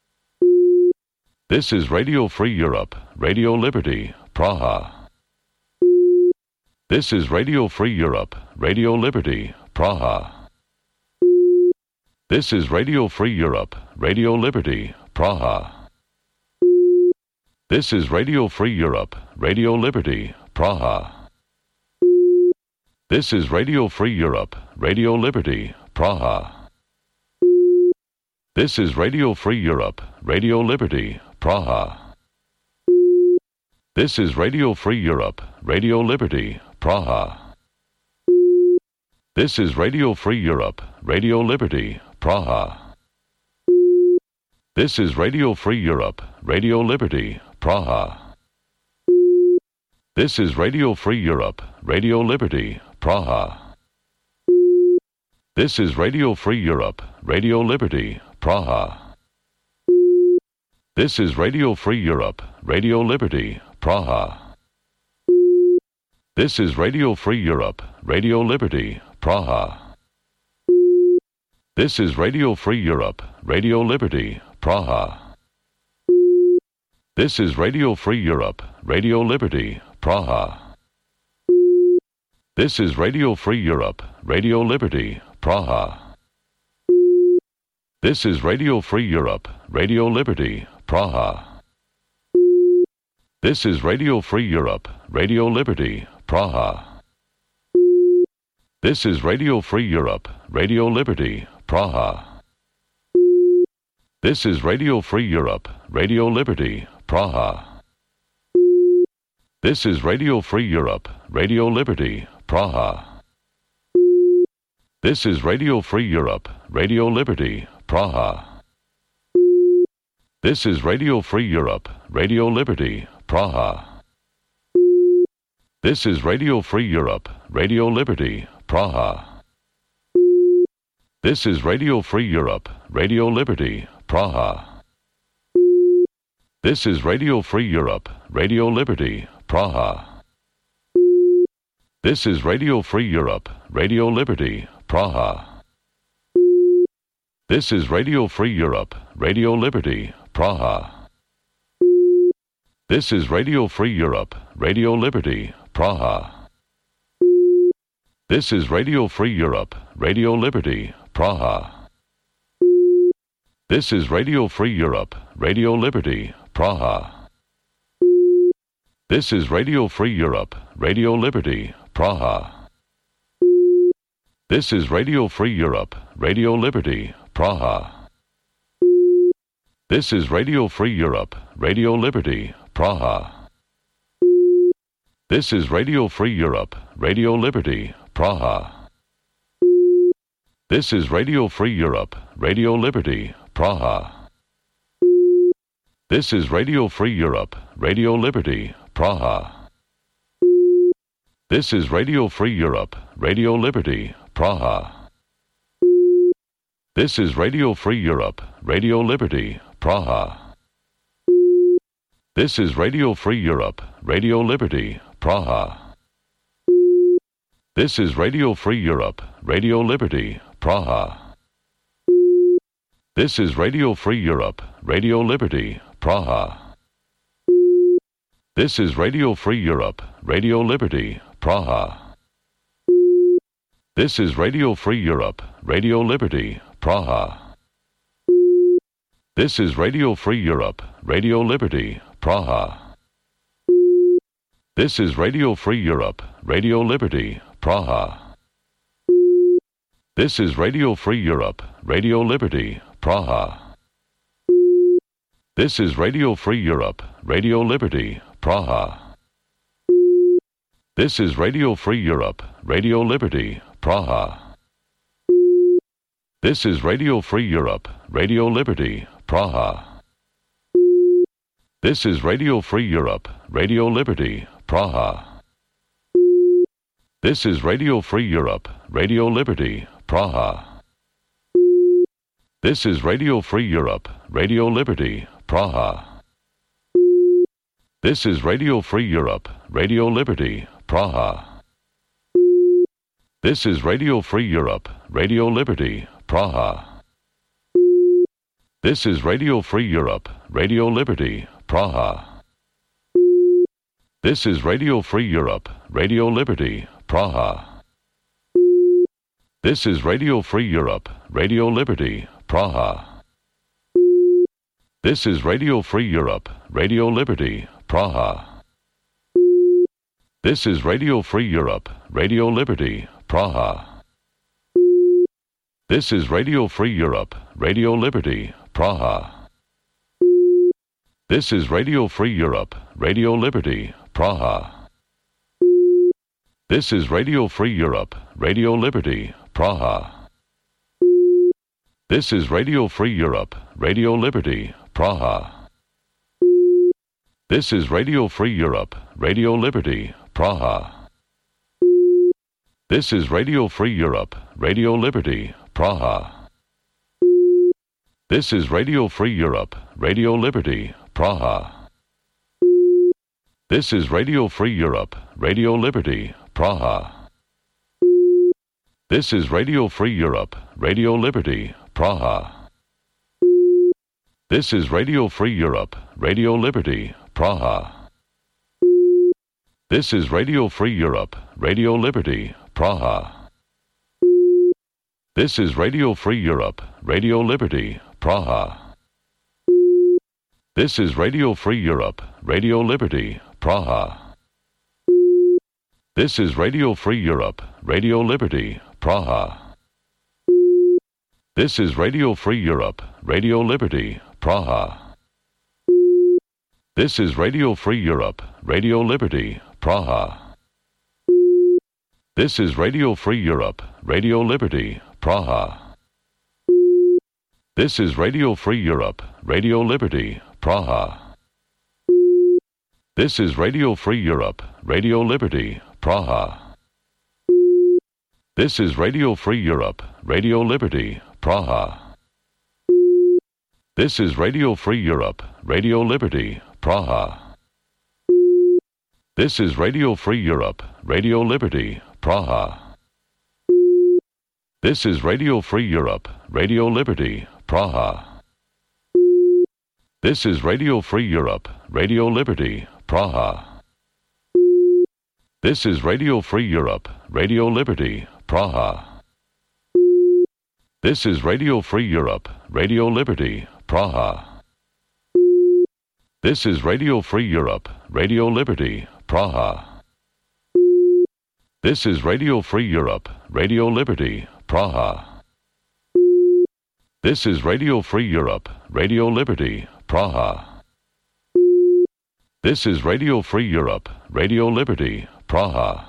S1: This is Radio Free Europe, Radio Liberty, Praha. This is Radio Free Europe, Radio Liberty, Praha. This is Radio Free Europe, Radio Liberty, Praha. This is Radio Free Europe, Radio Liberty, Praha. This is Radio Free Europe, Radio Liberty, Praha. This is Radio Free Europe, Radio Liberty, Praha. This is Radio Free Europe, Radio Liberty, Praha. This is Radio Free Europe, Radio Liberty, Praha. This is Radio Free Europe, Radio Liberty, Praha. This is Radio Free Europe, Radio Liberty, Praha. This is Radio Free Europe, Radio Liberty, Praha. This is Radio Free Europe, Radio Liberty, Praha. This is Radio Free Europe, Radio Liberty, Praha. This is Radio Free Europe, Radio Liberty, Praha. This is Radio Free Europe, Radio Liberty, Praha. This is Radio Free Europe, Radio Liberty, Praha. This is Radio Free Europe, Radio Liberty, Praha. This is Radio Free Europe, Radio Liberty, Praha. This is Radio Free Europe, Radio Liberty, Praha. This is Radio Free Europe, Radio Liberty, Praha. This is Radio Free Europe, Radio Liberty, Praha. This is Radio Free Europe, Radio Liberty, Praha. This is Radio Free Europe, Radio Liberty, Praha. This is Radio Free Europe, Radio Liberty, Praha. This is Radio Free Europe, Radio Liberty, Praha. This is Radio Free Europe, Radio Liberty, Praha. This is Radio Free Europe, Radio Liberty, Praha. This is Radio Free Europe, Radio Liberty, Praha. This is Radio Free Europe, Radio Liberty, Praha. This is Radio Free Europe, Radio Liberty, Praha. This is Radio Free Europe, Radio Liberty, Praha. This is Radio Free Europe, Radio Liberty, Praha. This is Radio Free Europe, Radio Liberty, Praha. This is Radio Free Europe, Radio Liberty, Praha. This is Radio Free Europe, Radio Liberty, Praha. This is Radio Free Europe, Radio Liberty, Praha. This is Radio Free Europe, Radio Liberty, Praha. This is Radio Free Europe, Radio Liberty, Praha. This is Radio Free Europe, Radio Liberty, Praha. This is Radio Free Europe, Radio Liberty, Praha. This is Radio Free Europe, Radio Liberty, Praha. This is Radio Free Europe, Radio Liberty, Praha. This is Radio Free Europe, Radio Liberty, Praha. This is Radio Free Europe, Radio Liberty, Praha. This is Radio Free Europe, Radio Liberty, Praha. This is Radio Free Europe, Radio Liberty, Praha. This is Radio Free Europe, Radio Liberty, Praha. This is Radio Free Europe, Radio Liberty, Praha. This is Radio Free Europe, Radio Liberty, Praha. This is Radio Free Europe, Radio Liberty, Praha. This is Radio Free Europe, Radio Liberty, Praha. This is Radio Free Europe, Radio Liberty, Praha. This is Radio Free Europe, Radio Liberty, Praha. This is Radio Free Europe, Radio Liberty, Praha. This is Radio Free Europe, Radio Liberty, Praha. This is Radio Free Europe, Radio Liberty, Praha. This is Radio Free Europe, Radio Liberty, Praha. This is Radio Free Europe, Radio Liberty, Praha. This is Radio Free Europe, Radio Liberty, Praha. This is Radio Free Europe, Radio Liberty, Praha. This is Radio Free Europe, Radio Liberty, Praha. This is Radio Free Europe, Radio Liberty, Praha. This is Radio Free Europe, Radio Liberty, Praha. This is Radio Free Europe, Radio Liberty, Praha. This is Radio Free Europe, Radio Liberty, Praha. This is Radio Free Europe, Radio Liberty, Praha. This is Radio Free Europe, Radio Liberty, Praha. This is Radio Free Europe, Radio Liberty, Praha. This is Radio Free Europe, Radio Liberty, Praha. This is Radio Free Europe, Radio Liberty, Praha. This is Radio Free Europe, Radio Liberty, Praha. This is Radio Free Europe, Radio Liberty, Praha. This is Radio Free Europe, Radio Liberty, Praha. This is Radio Free Europe, Radio Liberty, Praha. This is Radio Free Europe, Radio Liberty, Praha. This is Radio Free Europe, Radio Liberty, Praha. This is Radio Free Europe, Radio Liberty, Praha. This is Radio Free Europe, Radio Liberty, Praha. This is Radio Free Europe, Radio Liberty, Praha. This is Radio Free Europe, Radio Liberty, Praha. This is Radio Free Europe, Radio Liberty, Praha. This is Radio Free Europe, Radio Liberty, Praha. This is Radio Free Europe, Radio Liberty, Praha. This is Radio Free Europe, Radio Liberty, Praha. This is Radio Free Europe, Radio Liberty, Praha. This is Radio Free Europe, Radio Liberty, Praha. This is Radio Free Europe, Radio Liberty, Praha. This is Radio Free Europe, Radio Liberty, Praha. This is Radio Free Europe, Radio Liberty, Praha. This is Radio Free Europe, Radio Liberty, Praha.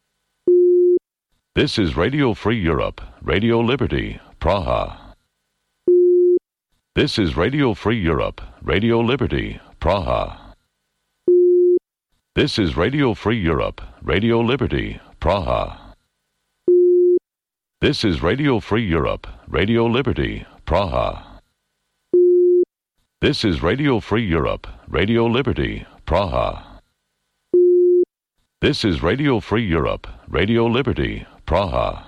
S1: This is Radio Free Europe, Radio Liberty, Praha. This is Radio Free Europe, Radio Liberty, Praha. This is Radio Free Europe, Radio Liberty, Praha. This is Radio Free Europe, Radio Liberty, Praha. This is Radio Free Europe, Radio Liberty, Praha. This is Radio Free Europe, Radio Liberty, Praha.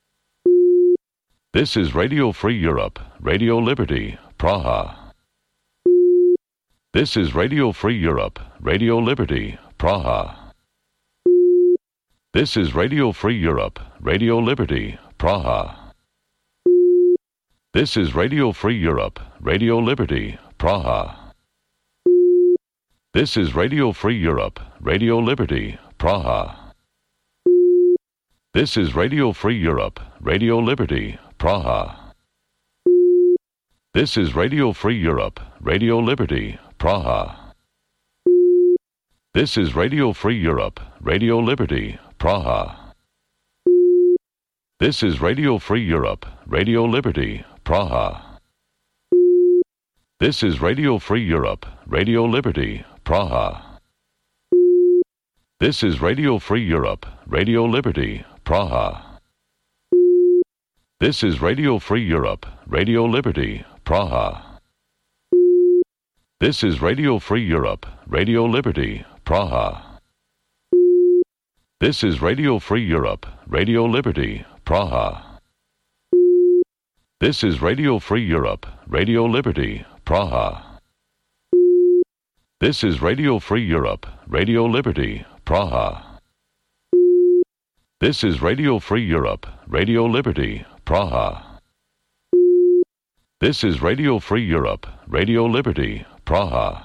S1: This is Radio Free Europe, Radio Liberty, Praha. This is Radio Free Europe, Radio Liberty, Praha. This is Radio Free Europe, Radio Liberty, Praha. This is Radio Free Europe, Radio Liberty, Praha. This is Radio Free Europe, Radio Liberty, Praha. This is Radio Free Europe, Radio Liberty, Praha. This is Radio Free Europe, Radio Liberty, Praha. This is Radio Free Europe, Radio Liberty, Praha. This is Radio Free Europe, Radio Liberty, Praha. This is Radio Free Europe, Radio Liberty, Praha. This is Radio Free Europe, Radio Liberty, Praha. This is Radio Free Europe, Radio Liberty, Praha. This is Radio Free Europe, Radio Liberty, Praha. This is Radio Free Europe, Radio Liberty, Praha. This is Radio Free Europe, Radio Liberty, Praha. This is Radio Free Europe, Radio Liberty, Praha. This is Radio Free Europe, Radio Liberty, Praha. This is Radio Free Europe, Radio Liberty, Praha.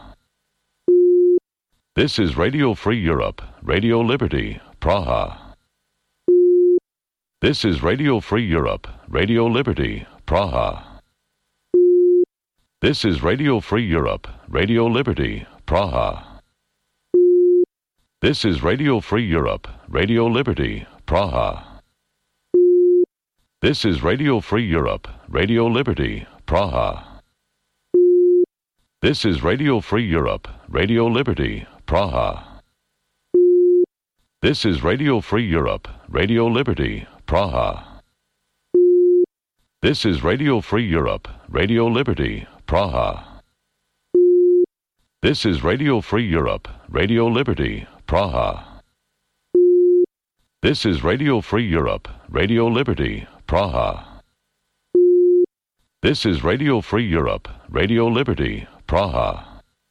S1: This is Radio Free Europe, Radio Liberty, Praha. This is Radio Free Europe, Radio Liberty, Praha. This is Radio Free Europe, Radio Liberty, Praha. This is Radio Free Europe, Radio Liberty, Praha. This is Radio Free Europe, Radio Liberty, Praha. This is Radio Free Europe, Radio Liberty, Praha. This is Radio Free Europe, Radio Liberty, Praha. This is Radio Free Europe, Radio Liberty, Praha. This is Radio Free Europe, Radio Liberty, Praha. This is Radio Free Europe, Radio Liberty, Praha. This is Radio Free Europe, Radio Liberty, Praha.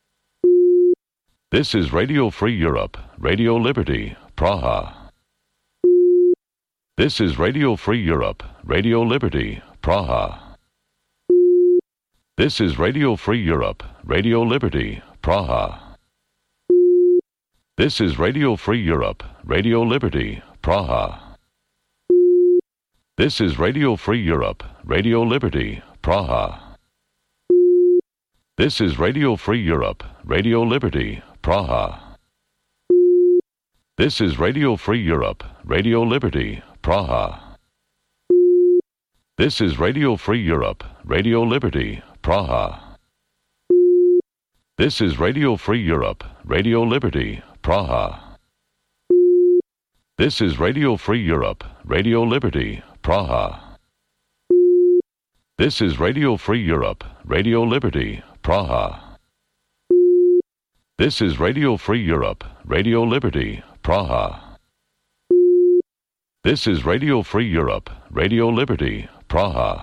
S1: This is Radio Free Europe, Radio Liberty, Praha. This is Radio Free Europe, Radio Liberty, Praha. This is Radio Free Europe, Radio Liberty, Praha. This is Radio Free Europe, Radio Liberty, Praha. This is Radio Free Europe, Radio Liberty, Praha. This is Radio Free Europe, Radio Liberty, Praha. This is Radio Free Europe, Radio Liberty, Praha. This is Radio Free Europe, Radio Liberty, Praha. This is Radio Free Europe, Radio Liberty, Praha. This is Radio Free Europe, Radio Liberty, Praha. This is Radio Free Europe, Radio Liberty, Praha. This is Radio Free Europe, Radio Liberty, Praha. This is Radio Free Europe, Radio Liberty, Praha.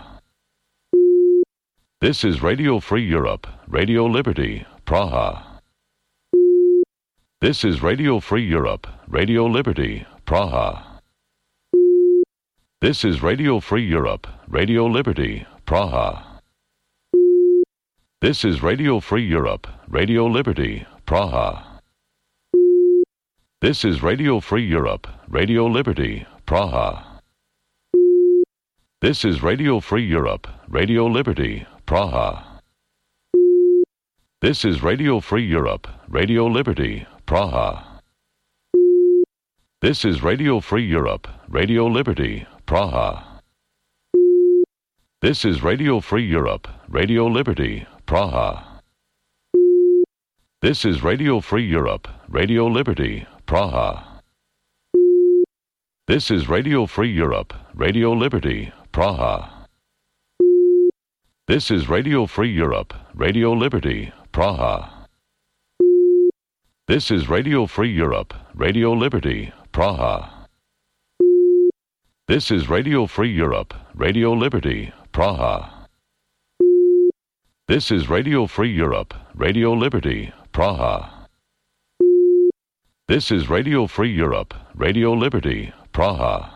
S1: This is Radio Free Europe, Radio Liberty, Praha. This is Radio Free Europe, Radio Liberty, Praha. This is Radio Free Europe, Radio Liberty, Praha. This is Radio Free Europe, Radio Liberty, Praha. This is Radio Free Europe, Radio Liberty, Praha. This is Radio Free Europe, Radio Liberty, Praha. This is Radio Free Europe, Radio Liberty, Praha. This is Radio Free Europe, Radio Liberty, Praha. This is Radio Free Europe, Radio Liberty, Praha. This is Radio Free Europe, Radio Liberty, Praha. This is Radio Free Europe, Radio Liberty, Praha. This is Radio Free Europe, Radio Liberty, Praha. This is Radio Free Europe, Radio Liberty, Praha. This is Radio Free Europe, Radio Liberty, Praha. This is Radio Free Europe, Radio Liberty, Praha. This is Radio Free Europe, Radio Liberty, Praha.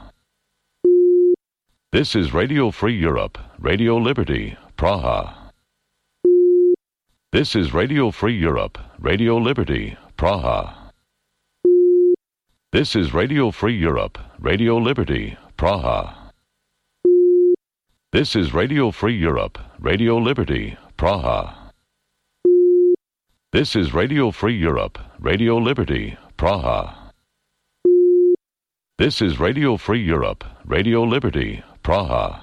S1: This is Radio Free Europe, Radio Liberty, Praha. This is Radio Free Europe, Radio Liberty, Praha. This is Radio Free Europe, Radio Liberty, Praha. This is Radio Free Europe, Radio Liberty, Praha. This is Radio Free Europe, Radio Liberty, Praha. This is Radio Free Europe, Radio Liberty, Praha.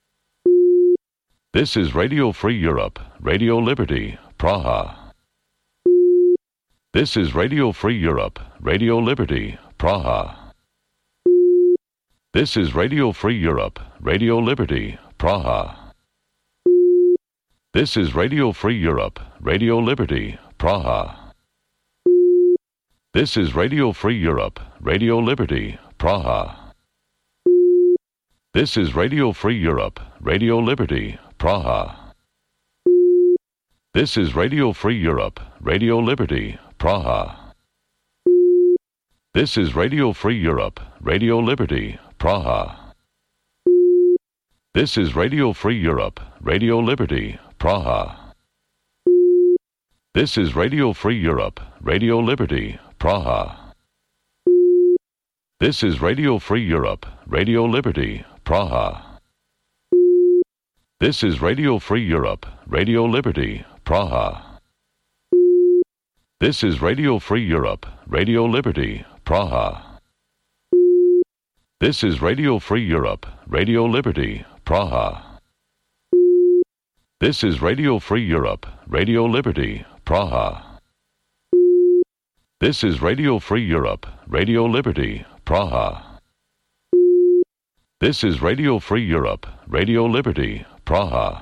S1: This is Radio Free Europe, Radio Liberty, Praha. This is Radio Free Europe, Radio Liberty, Praha. This is Radio Free Europe, Radio Liberty, Praha. This is Radio Free Europe, Radio Liberty, Praha. This is Radio Free Europe, Radio Liberty, Praha. This is Radio Free Europe, Radio Liberty, Praha. This is Radio Free Europe, Radio Liberty, Praha. This is Radio Free Europe, Radio Liberty, Praha. This is Radio Free Europe, Radio Liberty, Praha. This is Radio Free Europe, Radio Liberty, Praha. This is Radio Free Europe, Radio Liberty, Praha. This is Radio Free Europe, Radio Liberty, Praha. This is Radio Free Europe, Radio Liberty, Praha. This is Radio Free Europe, Radio Liberty, Praha. This is Radio Free Europe, Radio Liberty, Praha. This is Radio Free Europe, Radio Liberty, Praha. This is Radio Free Europe, Radio Liberty, Praha.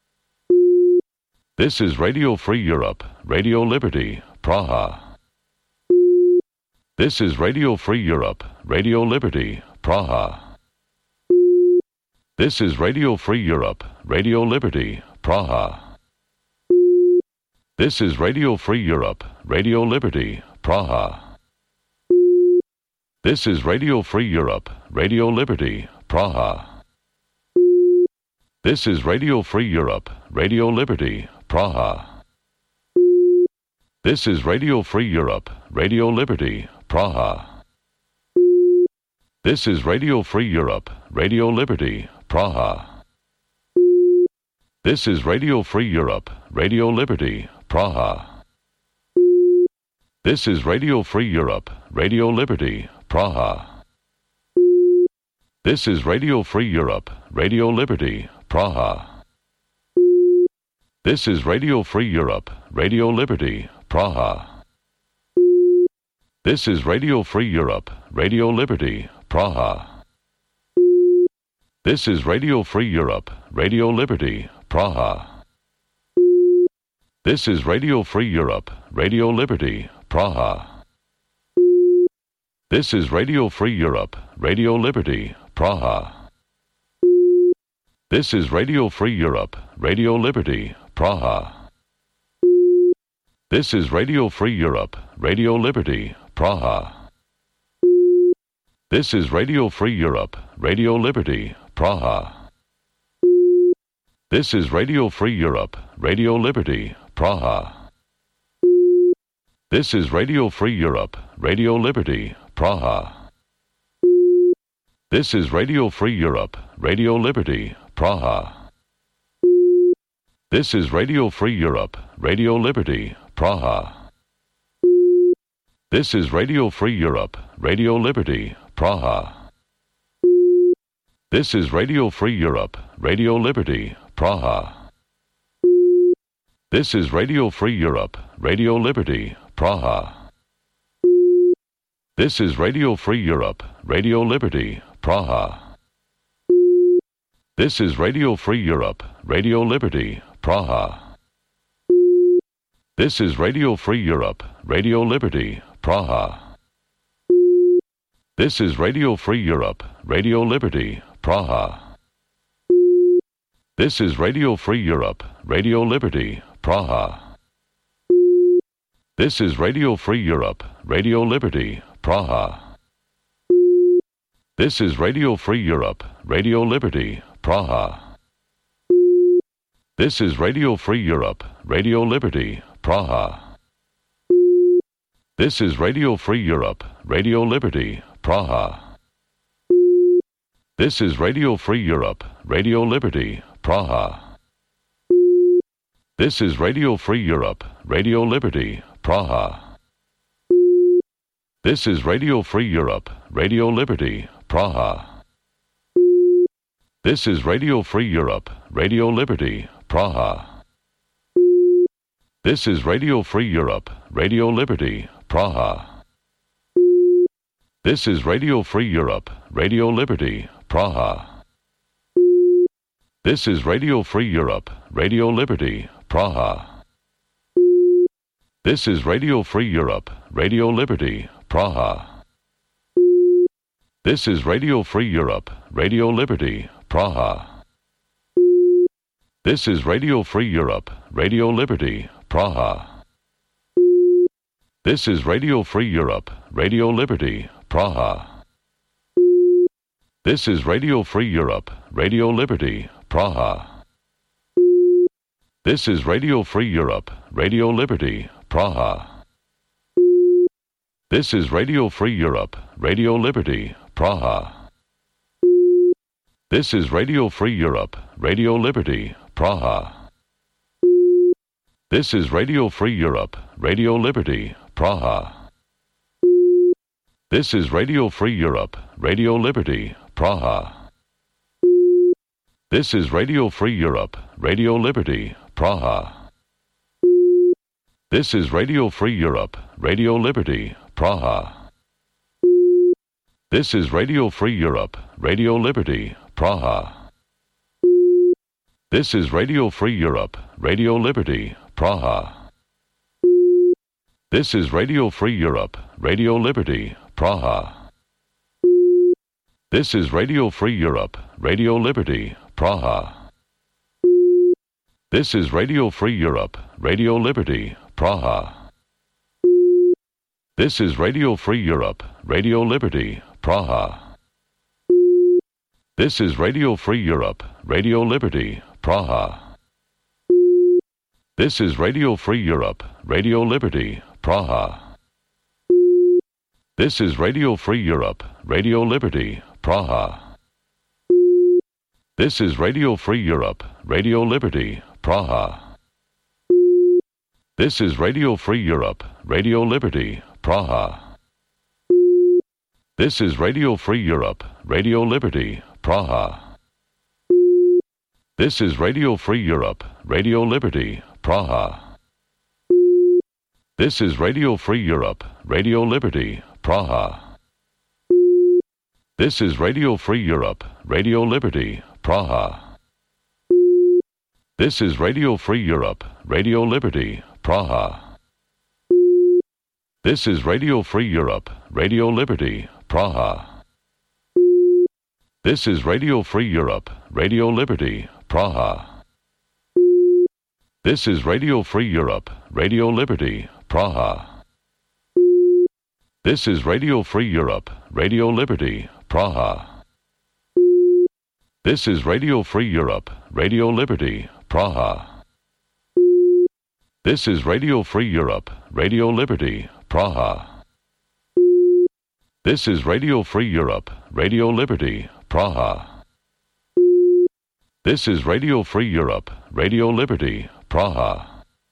S1: This is Radio Free Europe, Radio Liberty, Praha. This is Radio Free Europe, Radio Liberty, Praha. This is Radio Free Europe, Radio Liberty, Praha. This is Radio Free Europe, Radio Liberty, Praha. This is Radio Free Europe, Radio Liberty, Praha. This is Radio Free Europe, Radio Liberty, Praha. This is Radio Free Europe, Radio Liberty, Praha. This is Radio Free Europe, Radio Liberty, Praha. This is Radio Free Europe, Radio Liberty, Praha. This is Radio Free Europe, Radio Liberty, Praha. This is Radio Free Europe, Radio Liberty, Praha. This is Radio Free Europe, Radio Liberty, Praha. This is Radio Free Europe, Radio Liberty, Praha. This is Radio Free Europe, Radio Liberty, Praha. This is Radio Free Europe, Radio Liberty, Praha. This is Radio Free Europe, Radio Liberty, Praha. This is Radio Free Europe, Radio Liberty, Praha. This is Radio Free Europe, Radio Liberty, Praha. This is Radio Free Europe, Radio Liberty, Praha. This is Radio Free Europe, Radio Liberty, Praha. This is Radio Free Europe, Radio Liberty, Praha. This is Radio Free Europe, Radio Liberty, Praha. This is Radio Free Europe, Radio Liberty, Praha. This is Radio Free Europe, Radio Liberty, Praha. This is Radio Free Europe, Radio Liberty, Praha. This is Radio Free Europe, Radio Liberty, Praha. This is Radio Free Europe, Radio Liberty, Praha. This is Radio Free Europe, Radio Liberty, Praha. This is Radio Free Europe, Radio Liberty, Praha. This is Radio Free Europe, Radio Liberty, Praha. This is Radio Free Europe, Radio Liberty, Praha. This is Radio Free Europe, Radio Liberty, Praha. This is Radio Free Europe, Radio Liberty, Praha. This is Radio Free Europe, Radio Liberty, Praha. This is Radio Free Europe, Radio Liberty, Praha. This is Radio Free Europe, Radio Liberty, Praha. This is Radio Free Europe, Radio Liberty, Praha. This is Radio Free Europe, Radio Liberty, Praha. This is Radio Free Europe, Radio Liberty, Praha. This is Radio Free Europe, Radio Liberty, Praha. This is Radio Free Europe, Radio Liberty, Praha. This is Radio Free Europe, Radio Liberty, Praha. This is Radio Free Europe, Radio Liberty, Praha. This is Radio Free Europe, Radio Liberty, Praha. This is Radio Free Europe, Radio Liberty, Praha. This is Radio Free Europe, Radio Liberty, Praha. This is Radio Free Europe, Radio Liberty, Praha. This is Radio Free Europe, Radio Liberty, Praha. This is Radio Free Europe, Radio Liberty, Praha. This is Radio Free Europe, Radio Liberty, Praha. This is Radio Free Europe, Radio Liberty, Praha. This is Radio Free Europe, Radio Liberty, Praha. This is Radio Free Europe, Radio Liberty, Praha. This is Radio Free Europe, Radio Liberty, Praha. This is Radio Free Europe, Radio Liberty, Praha. This is Radio Free Europe, Radio Liberty, Praha. This is Radio Free Europe, Radio Liberty, Praha. This is Radio Free Europe, Radio Liberty, Praha. This is Radio Free Europe, Radio Liberty, Praha. This is Radio Free Europe, Radio Liberty, Praha. This is Radio Free Europe, Radio Liberty, Praha. This is Radio Free Europe, Radio Liberty, Praha. This is Radio Free Europe, Radio Liberty, Praha. This is Radio Free Europe, Radio Liberty, Praha. This is Radio Free Europe, Radio Liberty, Praha. This is Radio Free Europe, Radio Liberty, Praha. This is Radio Free Europe, Radio Liberty, Praha. This is Radio Free Europe, Radio Liberty, Praha. This is Radio Free Europe, Radio Liberty, Praha. This is Radio Free Europe, Radio Liberty, Praha. This is Radio Free Europe, Radio Liberty, Praha. This is Radio Free Europe, Radio Liberty, Praha. This is Radio Free Europe, Radio Liberty, Praha. This is Radio Free Europe, Radio Liberty, Praha. This is Radio Free Europe, Radio Liberty, Praha. This is Radio Free Europe, Radio Liberty, Praha. This is Radio Free Europe, Radio Liberty, Praha. This is Radio Free Europe, Radio Liberty, Praha.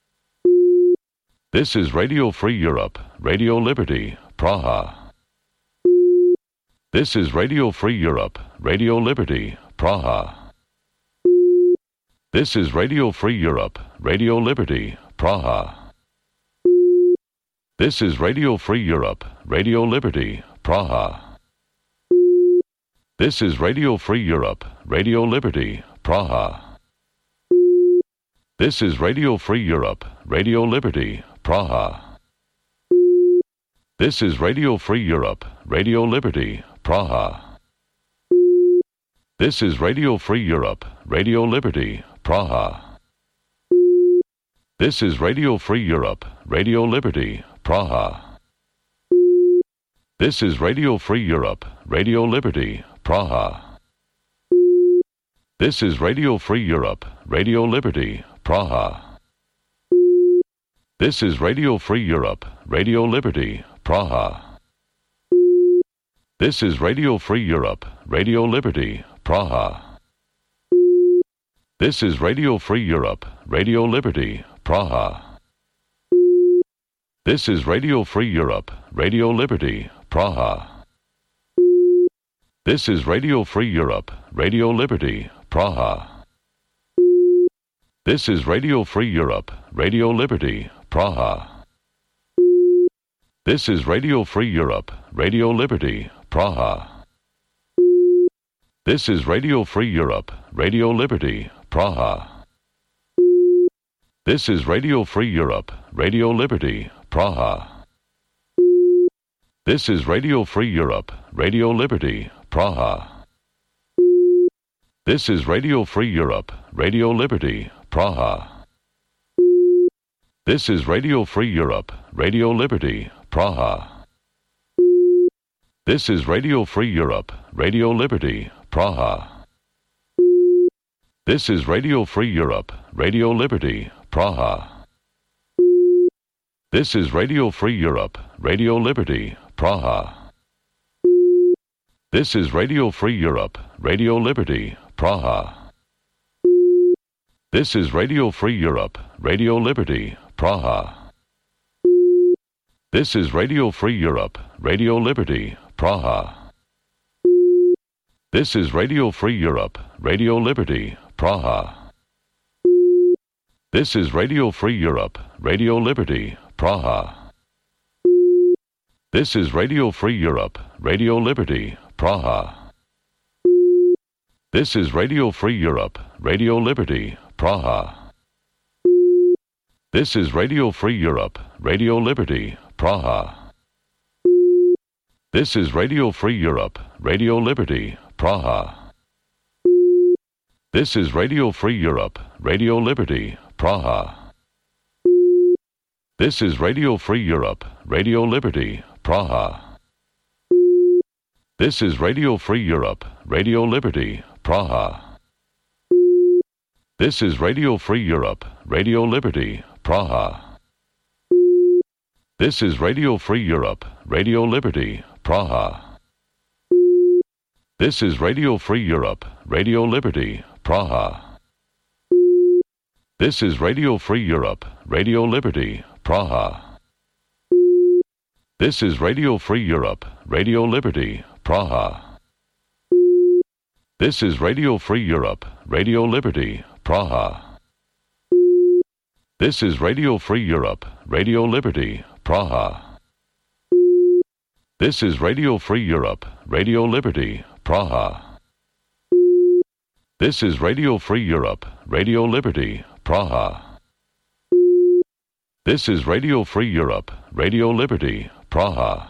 S1: This is Radio Free Europe, Radio Liberty, Praha. This is Radio Free Europe, Radio Liberty, Praha. This is Radio Free Europe, Radio Liberty, Praha. This is Radio Free Europe, Radio Liberty, Praha. This is Radio Free Europe, Radio Liberty, Praha. This is Radio Free Europe, Radio Liberty, Praha. This is Radio Free Europe, Radio Liberty, Praha. This is Radio Free Europe, Radio Liberty, Praha. This is Radio Free Europe, Radio Liberty, Praha. This is Radio Free Europe, Radio Liberty, Praha. This is Radio Free Europe, Radio Liberty, Praha. This is Radio Free Europe, Radio Liberty, Praha. This is Radio Free Europe, Radio Liberty, Praha. This is Radio Free Europe, Radio Liberty, Praha. This is Radio Free Europe, Radio Liberty, Praha. This is Radio Free Europe, Radio Liberty, Praha. This is Radio Free Europe, Radio Liberty, Praha. This is Radio Free Europe, Radio Liberty, Praha. This is Radio Free Europe, Radio Liberty, Praha. This is Radio Free Europe, Radio Liberty, Praha. This is Radio Free Europe, Radio Liberty, Praha. This is Radio Free Europe, Radio Liberty, Praha. This is Radio Free Europe, Radio Liberty, Praha. This is Radio Free Europe, Radio Liberty, Praha. This is Radio Free Europe, Radio Liberty, Praha. This is Radio Free Europe, Radio Liberty, Praha. This is Radio Free Europe, Radio Liberty, Praha. This is Radio Free Europe, Radio Liberty, Praha. This is Radio Free Europe, Radio Liberty, Praha. This is Radio Free Europe, Radio Liberty, Praha. This is Radio Free Europe, Radio Liberty, Praha. This is Radio Free Europe, Radio Liberty, Praha. This is Radio Free Europe, Radio Liberty, Praha. This is Radio Free Europe, Radio Liberty, Praha. This is Radio Free Europe, Radio Liberty, Praha. This is Radio Free Europe, Radio Liberty, Praha. This is Radio Free Europe, Radio Liberty, Praha. This is Radio Free Europe, Radio Liberty, Praha. This is Radio Free Europe, Radio Liberty, Praha. This is Radio Free Europe, Radio Liberty, Praha. This is Radio Free Europe, Radio Liberty, Praha. This is Radio Free Europe, Radio Liberty, Praha. This is Radio Free Europe, Radio Liberty, Praha. This is Radio Free Europe, Radio Liberty, Praha. This is Radio Free Europe, Radio Liberty, Praha. This is Radio Free Europe, Radio Liberty, Praha. This is Radio Free Europe, Radio Liberty, Praha. This is Radio Free Europe, Radio Liberty, Praha.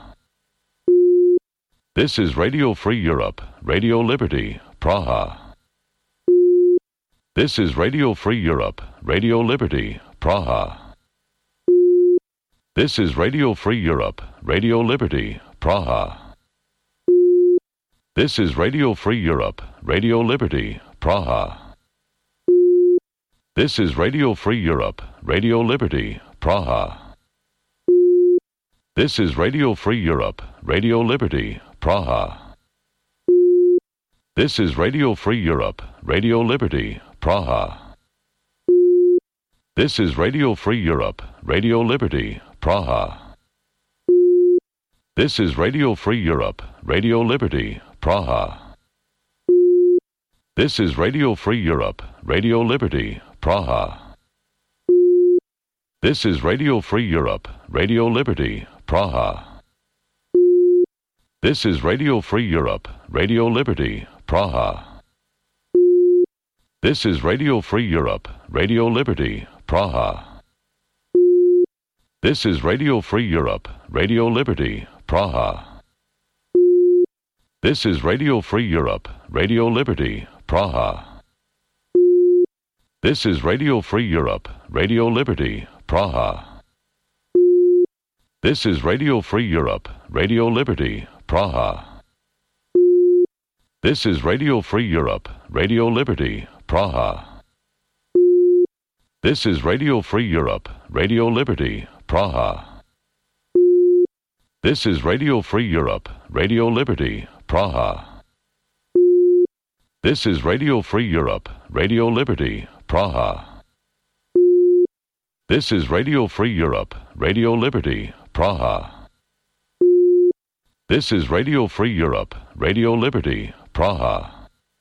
S1: This is Radio Free Europe, Radio Liberty, Praha. This is Radio Free Europe, Radio Liberty, Praha. This is Radio Free Europe, Radio Liberty, Praha. This is Radio Free Europe, Radio Liberty, Praha. This is Radio Free Europe, Radio Liberty, Praha. This is Radio Free Europe, Radio Liberty, Praha. This is Radio Free Europe, Radio Liberty, Praha. This is Radio Free Europe, Radio Liberty, Praha. This is Radio Free Europe, Radio Liberty, Praha. This is Radio Free Europe, Radio Liberty, Praha. This is Radio Free Europe, Radio Liberty, Praha. This is Radio Free Europe, Radio Liberty, Praha. This is Radio Free Europe, Radio Liberty, Praha. This is Radio Free Europe, Radio Liberty, Praha. This is Radio Free Europe, Radio Liberty, Praha. This is Radio Free Europe, Radio Liberty, Praha. This is Radio Free Europe, Radio Liberty, Praha. This is Radio Free Europe, Radio Liberty, Praha. This is Radio Free Europe, Radio Liberty, Praha. This is Radio Free Europe, Radio Liberty, Praha. This is Radio Free Europe, Radio Liberty, Praha. This is Radio Free Europe, Radio Liberty, Praha. This is Radio Free Europe, Radio Liberty, Praha.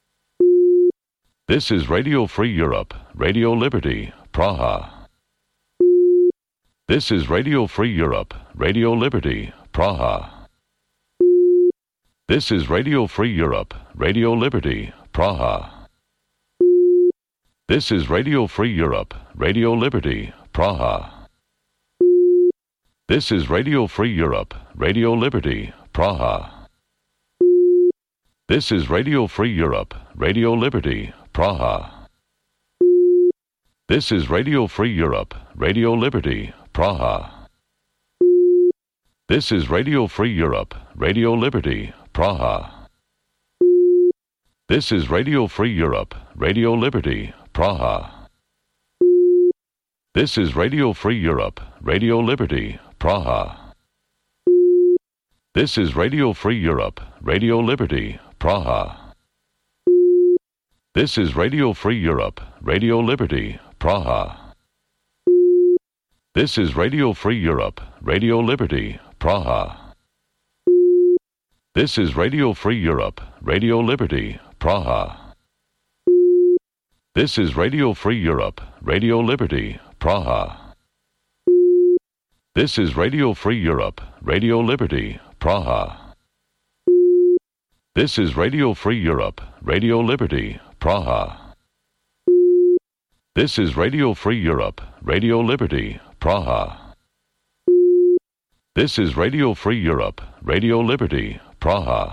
S1: This is Radio Free Europe, Radio Liberty, Praha. This is Radio Free Europe, Radio Liberty, Praha. This is Radio Free Europe, Radio Liberty, Praha. This is Radio Free Europe, Radio Liberty, Praha. This is Radio Free Europe, Radio Liberty, Praha. This is Radio Free Europe, Radio Liberty, Praha. This is Radio Free Europe, Radio Liberty, Praha. This is Radio Free Europe, Radio Liberty, Praha. This is Radio Free Europe, Radio Liberty, Praha. This is Radio Free Europe, Radio Liberty, Praha. This is Radio Free Europe, Radio Liberty, Praha. This is Radio Free Europe, Radio Liberty, Praha. This is Radio Free Europe, Radio Liberty, Praha. This is Radio Free Europe, Radio Liberty, Praha. This is Radio Free Europe, Radio Liberty, Praha. This is Radio Free Europe, Radio Liberty, Praha. This is Radio Free Europe, Radio Liberty, Praha. This is Radio Free Europe, Radio Liberty, Praha. This is Radio Free Europe, Radio Liberty, Praha.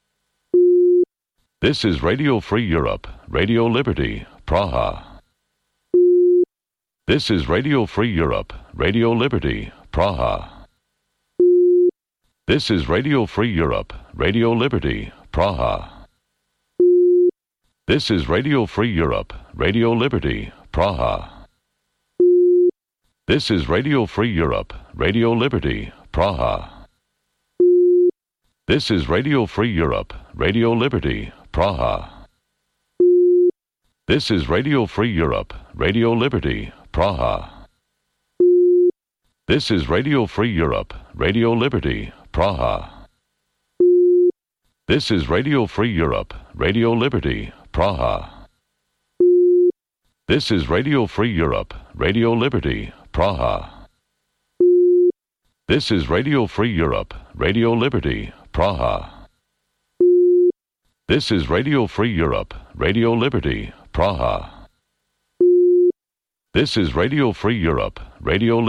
S1: This is Radio Free Europe, Radio Liberty, Praha. This is Radio Free Europe, Radio Liberty, Praha. This is Radio Free Europe, Radio Liberty, Praha. This is Radio Free Europe, Radio Liberty, Praha. This is Radio Free Europe, Radio Liberty, Praha. This is Radio Free Europe, Radio Liberty, Praha. This is Radio Free Europe, Radio Liberty, Praha. This is Radio Free Europe, Radio Liberty, Praha. This is Radio Free Europe, Radio Liberty, Praha. This is Radio Free Europe, Radio Liberty, Praha. This is Radio Free Europe, Radio Liberty, Praha. This is Radio Free Europe, Radio Liberty, Praha. This is Radio Free Europe, Radio